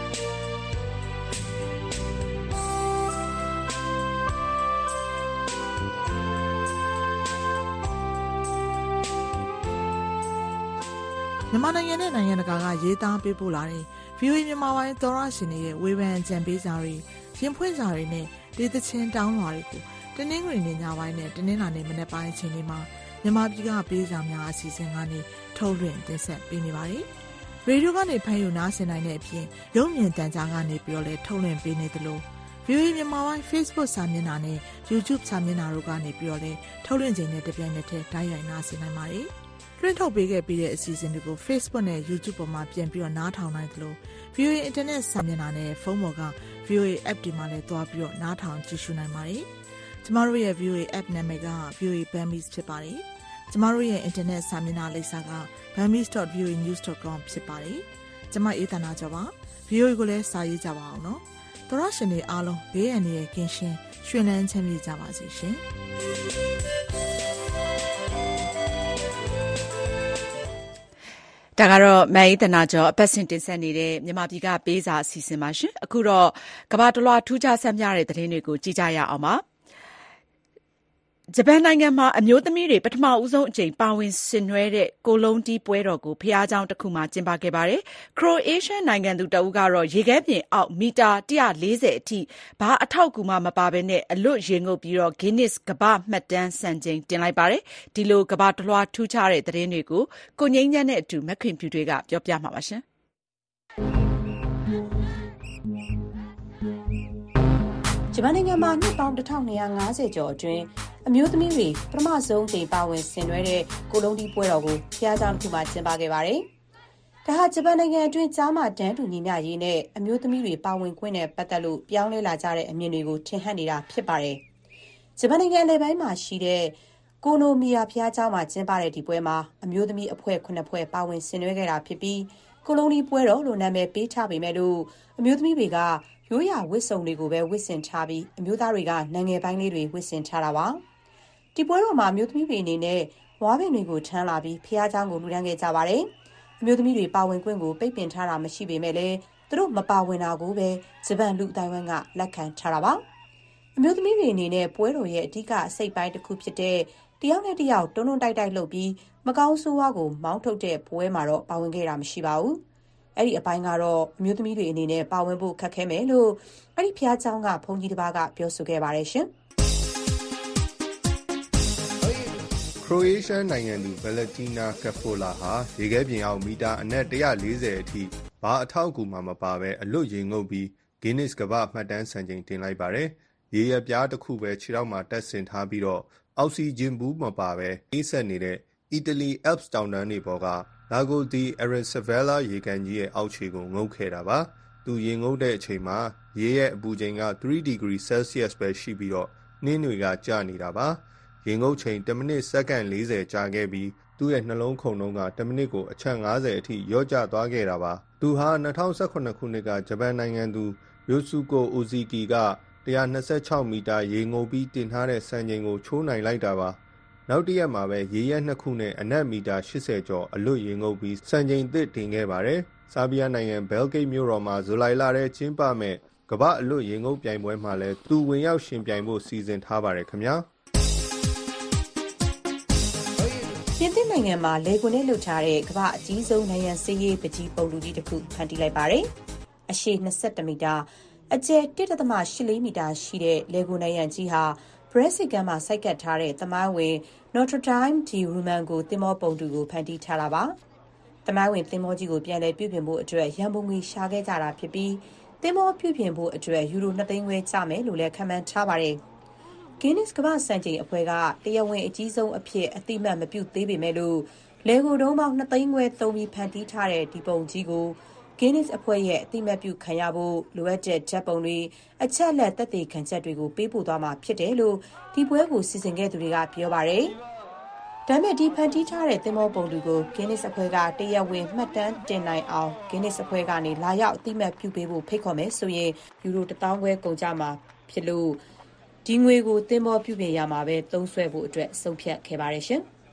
E: မြန်မာနိုင်ငံနဲ့နိုင်ငံတကာကရေးသားပေးပို့လာတဲ့ ဗီအိုအေ မြန်မာပိုင်းသောရရှင်တွေရဲ့ဝေဖန်အကြံပေးစာတွေရင်ဖွင့်စာတွေနဲ့ဒေသချင်းတောင်းလွှာတွေကိုတနင်္ဂနွေနေ့ညပိုင်းနဲ့တနင်္လာနေ့မနက်ပိုင်းအချိန်တွေမှာမြန်မာပြည်ကပေးစာများအစီအစဉ်ကနေထုတ်လွှင့်တင်ဆက်ပေးနေပါတယ်။ရေဒီယိုကနေဖမ်းယူနားဆင်နိုင်တဲ့အပြင်ရုပ်မြင်သံကြားကနေပြီးတော့လည်းထုတ်လွှင့်ပေးနေသလို ဗီအိုအေ မြန်မာပိုင်း Facebook စာမျက်နှာနဲ့ YouTube စာမျက်နှာတို့ကနေပြီးတော့လည်းထုတ်လွှင့်ခြင်းနဲ့တပြိုင်နက်တည်းဓာတ်ရိုက်နားဆင်နိုင်ပါတယ်။တွင်းထုတ်ပေးခဲ့ပြီးတဲ့အစီအစဉ်တွေကို Facebook နဲ့ YouTube ပေါ်မှာပြန်ပြီးတော့နားထောင်နိုင်သလို ဗီအိုအေ Internet စာမျက်နှာနဲ့ဖုန်းပေါ်က ဗီအိုအေ App တွေမှာလည်းတွားပြီးတော့နားထောင်ကြည့်ရှုနိုင်ပါတယ်။ကျမတို့ရဲ့ ဗီအိုအေ App နာမည်က ဗီအိုအေ Burmese ဖြစ်ပါတယ်။ကျမတို့ရဲ့ Internet စာမျက်နှာလိပ်စာက burmese dot v o a news dot com ဖြစ်ပါတယ်။ကျမအေးသနာကျော်ပါ။ ဗီအိုအေ ကိုလည်းစာရေးကြပါအောင်နော်။သောရရှင်တွေအားလုံးဘေးအန္တရာယ်ကင်းရှင်းရွှင်လန်းချမ်းမြေ့ကြပါစေရှင်။
B: ဒါကတော့မန်အေးသနာကျော်အပတ်စဉ်တင်ဆက်နေတဲ့မြန်မာပြည်ကပေးစာအစီအစဉ်ပါရှင်အခုတော့ကမ္ဘာတလွှာထူးခြားဆန်းပြတဲ့သတင်းတွေကိုကြည့်ကြရအောင်ပါဂျပန်နိုင်ငံမှာအမျိုးသမီးတွေပထမဦးဆုံးအကြိမ်ပါဝင်ဆင်နွှဲတဲ့ကိုလုံးတီးပွဲတော်ကိုဖျားเจ้าတစ်ခုမှာကျင်းပခဲ့ပါတယ်ခရိုအေးရှားနိုင်ငံသူတအုပ်ကတော့ရေခဲပြင်အောက်မီတာone hundred fortyအထိဘာအထောက်အကူမှမပါဘဲနဲ့အလွတ်ရေငုပ်ပြီးတော့ Guinness ကမ္ဘာမှတ်တမ်းစံချိန်တင်လိုက်ပါတယ်ဒီလိုကမ္ဘာတလွှာထူးခြားတဲ့သတင်းတွေကိုကိုငိမ့်ညံ့နဲ့အတူမက်ခင်ဖြူတွေကပြောပြမှာပါရှင်
O: ဂျပန်နိုင်ငံမှာနှစ်ပေါင်းone thousand two hundred fiftyကျော်အတွင်းအမျိုးသမီးတွေပထမဆုံးချိန်ပါဝင်ဆင်နွှဲတဲ့ကိုလုံးတီးပွဲတော်ကိုဖျားเจ้าတစ်ခုမှာကျင်းပခဲ့ပါတယ်။ဒါဟာဂျပန်နိုင်ငံအတွင်းကြားမှတန်းတူညီမျှရေးနဲ့အမျိုးသမီးတွေပါဝင်ခွင့်နဲ့ပတ်သက်လို့ပြောင်းလဲလာကြတဲ့အမြင်တွေကိုထင်ဟပ်နေတာဖြစ်ပါတယ်။ဂျပန်နိုင်ငံအလယ်ပိုင်းမှာရှိတဲ့ကိုနိုမီယာဖျားเจ้าမှာကျင်းပတဲ့ဒီပွဲမှာအမျိုးသမီးအဖွဲ့ခုဖွဲ့ပါဝင်ဆင်နွှဲခဲ့တာဖြစ်ပြီးကိုလုံးတီးပွဲတော်လို့နာမည်ပေးထားပေမဲ့လို့အမျိုးသမီးတွေကရိုးရာဝတ်စုံတွေကိုပဲဝတ်ဆင်ထားပြီးအမျိုးသားတွေကနိုင်ငံပိုင်းလေးတွေဝတ်ဆင်ထားတာပါဒီပွဲတော်မှာအမျိုးသမီးတွေအနေနဲ့ဝါးပင်တွေကိုထမ်းလာပြီးဖျားเจ้าကိုလူဒန်းခဲ့ကြပါတယ်အမျိုးသမီးတွေပါဝင်ခွင့်ကိုပိတ်ပင်ထားတာမရှိပေမဲ့လည်းသူတို့မပါဝင်တာကိုပဲဂျပန်လူအတိုင်းဝိုင်းကလက်ခံထားတာပါအမျိုးသမီးတွေအနေနဲ့ပွဲတော်ရဲ့အဓိကအစိတ်ပိုင်းတစ်ခုဖြစ်တဲ့တယောက်နဲ့တယောက်တွန်းတွန်းတိုက်တိုက်လှုပ်ပြီးမကောင်းဆိုးဝါးကိုမောင်းထုတ်တဲ့ပွဲမှာတော့ပါဝင်ခဲ့တာမရှိပါဘူးအဲ့ဒီအပိုင်းကတော့အမျိုးသမီးတွေအနေနဲ့ပါဝင်ဖို့ခက်ခဲမယ်လို့အဲ့ဒီဖျားเจ้าကဘုန်းကြီးတစ်ပါးကပြောဆိုခဲ့ပါတယ်ရှင်
P: ခရိုအေးရှားနိုင်ငံသူဗလက်တီနာကက်ဖိုလာဟာရေခဲပြင်အောက်မီတာအနက်one hundred fortyအထိဘာအထောက်အကူမှမပါဘဲအလွတ်ရေငုပ်ပြီး Guinness ကမ္ဘာမှတ်တမ်းစံချိန်တင်လိုက်ပါတယ်။ရေရပြားတစ်ခုပဲခြေထောက်မှာတက်ဆင်ထားပြီးတော့အောက်ဆီဂျင်ဘူးမပါဘဲအေးဆက်နေတဲ့အီတလီ Alps တောင်တန်းတွေပေါ်ကLago di Arasavella ရေကန်ကြီးရဲ့အောက်ခြေကိုငုပ်ခဲ့တာပါ။သူရေငုပ်တဲ့အချိန်မှာရေရဲ့အပူချိန်ကthree degrees Celsius ပဲရှိပြီးတော့နှင်းတွေကကျနေတာပါ။ရေငုပ်ချိန်one minute စက္ကန့်fortyကြာခဲ့ပြီးသူ့ရဲ့နှလုံးခုန်နှုန်းကone minuteကိုအချက်fiftyအထိလျော့ကျသွားခဲ့တာပါ။သူဟာtwenty seventeenခုနှစ်ကဂျပန်နိုင်ငံသူ Yosuko Ozaki က one hundred twenty-sixမီတာရေငုပ်ပြီးတင်ထားတဲ့စံချိန်ကိုချိုးနိုင်လိုက်တာပါနောက်တစ်ရက်မှာပဲရေရဲနှစ်ခုနဲ့အနက်မီတာeightyကျော်အလွတ်ရေငုပ်ပြီးစံချိန်သစ်တင်ခဲ့ပါတယ်ဆာဘီးယားနိုင်ငံဘဲလ်ဂိတ်မြို့တော်မှာဇူလိုင်လထဲကျင်းပမဲ့ကမ္ဘာအလွတ်ရေငုပ်ပြိုင်ပွဲမှာလည်းသူဝင်ရောက်ရှင်ပြိုင်ဖို့စီစဉ်ထားပါတယ်ခင်ဗျာ
O: ပြင်သစ်နိုင်ငံမှာလေကွန်နဲ့လှုပ်ထားတဲ့ကမ္ဘာအကြီးဆုံးနိုင်ငံစည်းရေးပကြီးပုံလူကြီးတစ်ခုဖန်တီးလိုက်ပါတယ်အရှည်twenty-oneမီတာအကျယ်one point eight fourမီတာရှိတဲ့လေကွန်နိုင်ငံကြီးဟာBrexit ကမှာစိုက်ကပ်ထားတဲ့သမိုင်းဝင် Notre Dame de Roman ကိုသင်္ဘောပုံတူကိုဖန်တီးထားတာပါ။သမိုင်းဝင်သင်္ဘောကြီးကိုပြန်လည်ပြုပြင်ဖို့အတွက်ရန်ပုံငွေရှာခဲ့ကြတာဖြစ်ပြီးသင်္ဘောပြုပြင်ဖို့အတွက်ယူရိုtwoသိန်းခွဲကျမယ်လို့လည်းခန့်မှန်းထားပါတယ်။ Guinness ကမ္ဘာ့စံချိန်အဖွဲ့ကတရားဝင်အကြီးဆုံးအဖြစ်အတိအမှတ်မပြုသေးပေမဲ့လို့လေကိုတုံးပေါင်းtwoသိန်းခွဲသုံးပြီးဖန်တီးထားတဲ့ဒီပုံကြီးကိုGuinness အဖွဲ့ရဲ့အတိအမှတ်ပြုခံရဖို့လိုအပ်တဲ့ဓာတ်ပုံတွေအချက်အလက်သက်သေခံချက်တွေကိုပေးပို့သွားမှာဖြစ်တယ်လို့ဒီပွဲကိုစီစဉ်ခဲ့သူတွေကပြောပါတယ်။ဒါပေမဲ့ဒီဖန်တီးထားတဲ့သင်္ဘောပုံတူကို Guinness အဖွဲ့ကတရားဝင်မှတ်တမ်းတင်နိုင်အောင် Guinness အဖွဲ့ကနေလာရောက်အတိအမှတ်ပြုပေးဖို့ဖိတ်ခေါ်မယ်ဆိုရင်ယူရိုone thousandခွဲကုန်ကျမှာဖြစ်လို့ဒီငွေကိုသင်္ဘောပြုပြင်ရမှာပဲသုံးစွဲဖို့အတွက်ဆုံးဖြတ်ခဲ့ပါတယ်ရှင်။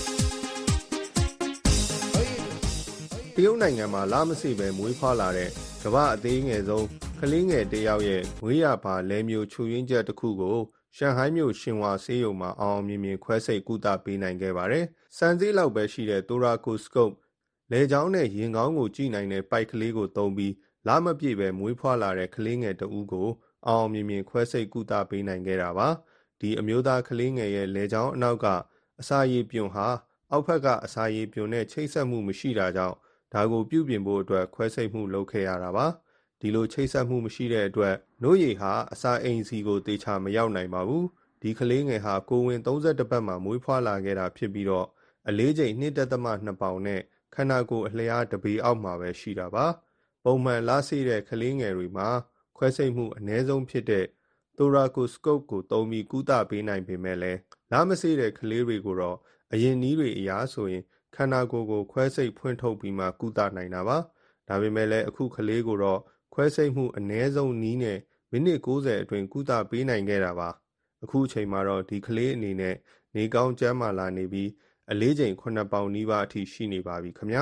P: တရုတ်နိုင်ငံမှာလမစေပဲမွေးဖွားလာတဲ့ကမ္ဘာအသေးငယ်ဆုံးကလေးငယ်တစ်ယောက်ရဲ့မွေးရပါလဲမျိုးချွေရင်းချက်တစ်ခုကိုရှန်ဟိုင်းမြို့ရှင်ဝါဆေးရုံမှာအောင်အောင်မြင်မြင်ခွဲစိတ်ကုသပေးနိုင်ခဲ့ပါတယ်။စံစည်းလောက်ပဲရှိတဲ့ Thoracoscope လေကြောင်းနဲ့ရင်ကောင်းကိုကြည့်နိုင်တဲ့ပိုက်ကလေးကိုသုံးပြီးလမပြည့်ပဲမွေးဖွားလာတဲ့ကလေးငယ်တဦးကိုအောင်အောင်မြင်မြင်ခွဲစိတ်ကုသပေးနိုင်ခဲ့တာပါ။ဒီအမျိုးသားကလေးငယ်ရဲ့လေကြောင်းအနောက်ကအစာရည်ပြွန်ဟာအောက်ဘက်ကအစာရည်ပြွန်နဲ့ချိတ်ဆက်မှုမရှိတာကြောင့်ဒါကိုပြုပြင်ဖို့အတွက်ခွဲစိတ်မှုလုပ်ခဲ့ရတာပါဒီလိုချိတ်ဆက်မှုမရှိတဲ့အတွက်နို့ရည်ဟာအစာအိမ်စီကိုတေချာမရောက်နိုင်ပါဘူးဒီကလေးငယ်ဟာကိုဝင်thirty-oneပတ်မှာမွေးဖွားလာခဲ့တာဖြစ်ပြီးတော့အလေးချိန်two point twoပေါင်နဲ့ခန္ဓာကိုယ်အလျားတစ်ပေအောက်မှာပဲရှိတာပါပုံမှန်လားစေးတဲ့ကလေးငယ်တွေမှာခွဲစိတ်မှုအနည်းဆုံးဖြစ်တဲ့ Thoracoscope ကိုသုံးပြီးကုသပေးနိုင်ပေမဲ့လည်းလားမစေးတဲ့ကလေးတွေကိုတော့အရင်နည်းတွေအရာဆိုရင်ခန္ဓာကိုယ်ကိုခွဲစိတ်ဖွင့်ထုတ်ပြီးမှကုသနိုင်တာပါဒါပေမဲ့လည်းအခုကလေးကိုတော့ခွဲစိတ်မှုအနည်းဆုံးနည်းနဲ့မိနစ်ninetyအတွင်းကုသပေးနိုင်ခဲ့တာပါအခုအချိန်မှာတော့ဒီကလေးအနေနဲ့နေကောင်းကျန်းမာလာနေပြီးအလေးချိန်sevenပေါင်နီးပါးအထိရှိနေပါပြီခင်ဗျာ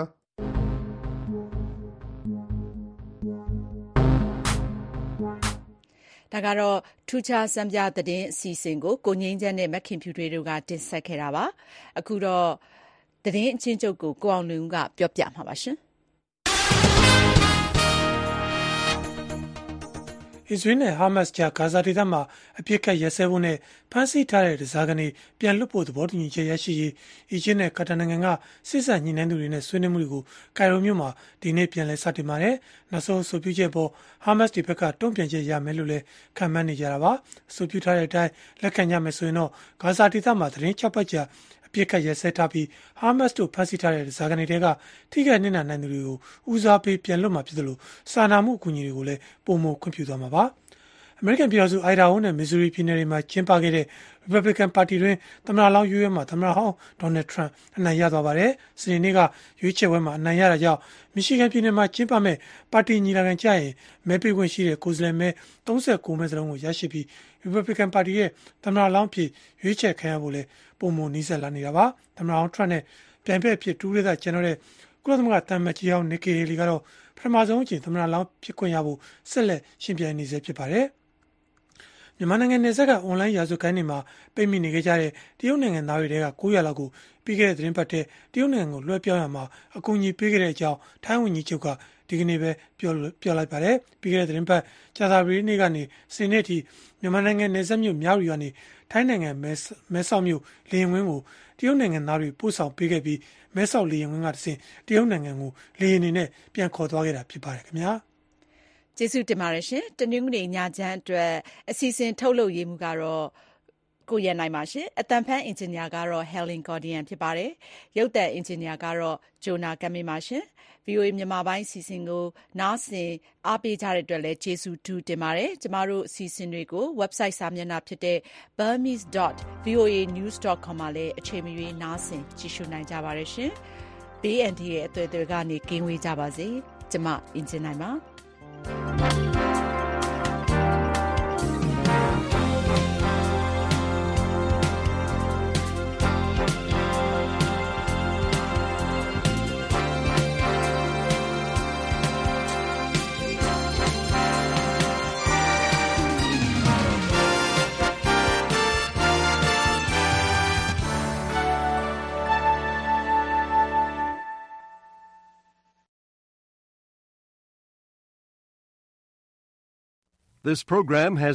B: ဒါကတော့ထူးခြားစံပြသတင်းအစီအစဉ်ကိုကိုငင်းချမ်းနဲ့မခင်ဖြူတွေတို့ကတင်ဆက်ခဲ့တာပါအခုတော့သတင်းအချင်းချုပ်ကိုကိုအောင်လွင်ဦးကပြောပြမှာပါရှင်
C: အစ္စရေးနဲ့ဟာမတ်စ်ကြားဂါဇာဒေသမှာအပြစ်ခတ်ရက်စဲဖို့နဲ့ဖမ်းဆီးထားတဲ့ဒဇာကနေပြန်လွတ်ဖို့သဘောတူညီချက်ရရှိရေးအီဂျစ်နဲ့ကာတာနိုင်ငံကစစ်ဆက်ညှိနှိုင်းသူတွေနဲ့ဆွေးနွေးမှုတွေကိုကိုင်ရိုမြို့မှာဒီနေ့ပြန်လည်စတင်ပါတယ်။နောက်ဆုံးအဆိုပြုချက်ပေါ်ဟာမတ်စ်ဒီဘက်ကတုံ့ပြန်ချက်ရမယ်လို့လည်းခန့်မှန်းနေကြတာပါ။အဆိုပြုထားတဲ့အတိုင်းလက်ခံကြမယ်ဆိုရင်တော့ဂါဇာဒေသမှာသတင်း၆ပတ်ကြာအပြစ်ခတ်ရက်စဲထားပြီးဟာမတ်စ်တို့ဖမ်းဆီးထားတဲ့ဇာကနေတွေကထိခိုက်နစ်နာနိုင်သူတွေကိုဦးစားပေးပြန်လွတ်မှာဖြစ်တယ်လို့စာနာမှုအကူအညီတွေကိုလည်းပုံမခွင့်ပြုသွားမှာပါအမေရိကန်ပြည်ထောင်စုအိုင်ဒါဟိုနဲ့မစ်ဇူရီပြည်နယ်တွေမှာကျင်းပခဲ့တဲ့ Republican ပါတီတွင်သမ္မတလောင်းရွေးပွဲမှာသမ္မတဟောင်း Donald Trump အနိုင်ရသွားပါတယ်။စနေနေ့ကရွေးချယ်ပွဲမှာအနိုင်ရတာကြောင့် Michigan ပြည်နယ်မှာကျင်းပမဲ့ပါတီညီလာခံကြရင်မဲပေးခွင့်ရှိတဲ့ကိုယ်စားလှယ်မဲthirty-nineမဲစလုံးကိုရရှိပြီး Republican ပါတီရဲ့သမ္မတလောင်းဖြစ်ရွေးချယ်ခံရဖို့လဲပုံမနီးစပ်လာနေတာပါ။သမ္မတဟောင်း Trump နဲ့ပြိုင်ဖက်ဖြစ်တူးရတဲ့ကျန်တော့တဲ့ကုလသမဂ္ဂတမန်ကြီးဟောင်း Nikki Haley ကတော့ပထမဆုံးအကြိမ်သမ္မတလောင်းဖြစ်ခွင့်ရဖို့ဆက်လက်ရှင်ပြိုင်နေဆဲဖြစ်ပါတယ်။မြန်မာနိုင်ငံနယ်စပ်ကအွန်လိုင်းရာဇဝတ်ဂိုဏ်းတွေမှာပိတ်မိနေခဲ့ကြတဲ့တရုတ်နိုင်ငံသားတွေထဲကnine hundredလောက်ကိုပြီးခဲ့တဲ့သတင်းပတ်ထဲတရုတ်နိုင်ငံကိုလွှဲပြောင်းရမှာအကူအညီပေးခဲ့တဲ့အကြောင်းထိုင်းဝန်ကြီးချုပ်ကဒီကနေ့ပဲပြောပြောလိုက်ပါတယ်ပြီးခဲ့တဲ့သတင်းပတ်ကြာသပတေးနေ့ကနေစနေနေ့ထိမြန်မာနိုင်ငံနယ်စပ်မြို့မြောက်ရီကနေထိုင်းနိုင်ငံမဲဆောက်မြို့လေယာဉ်ကွင်းကိုတရုတ်နိုင်ငံသားတွေပို့ဆောင်ပေးခဲ့ပြီးမဲဆောက်လေယာဉ်ကွင်းကတဆင့်တရုတ်နိုင်ငံကိုလေယာဉ်တွေနဲ့ပြန်ခေါ်သွားခဲ့တာဖြစ်ပါတယ်ခင်ဗျာ
B: ကျေးဇူးတင်ပါတယ်ရှင်တနင်္ဂနွေညချမ်းအတွက်အစီအစဉ်ထုတ်လုပ်ရေးမှုကတော့ကိုရန်နိုင်ပါရှင်အတန်ဖန်အင်ဂျင်နီယာကတော့ Helen Gordian ဖြစ်ပါတယ်ရုပ်သံအင်ဂျင်နီယာကတော့ Jonah ကမင်းပါရှင် ဗွီအိုအေ မြန်မာပိုင်းအစီအစဉ်ကိုနားဆင်အားပေးကြတဲ့အတွက်လည်းကျေးဇူးတူတင်ပါတယ်ကျမတို့အစီအစဉ်တွေကို website စာမျက်နှာဖြစ်တဲ့ burmese dot voa news dot com မှာလည်းအချိန်မရွေးနားဆင်ကြည့်ရှုနိုင်ကြပါတယ်ရှင်ဘေးအန္တရာယ်အသွယ်သွယ်ကနေကင်းဝေးကြပါစေကျမအင်ဂျင်နိုင်ပါ
A: This program has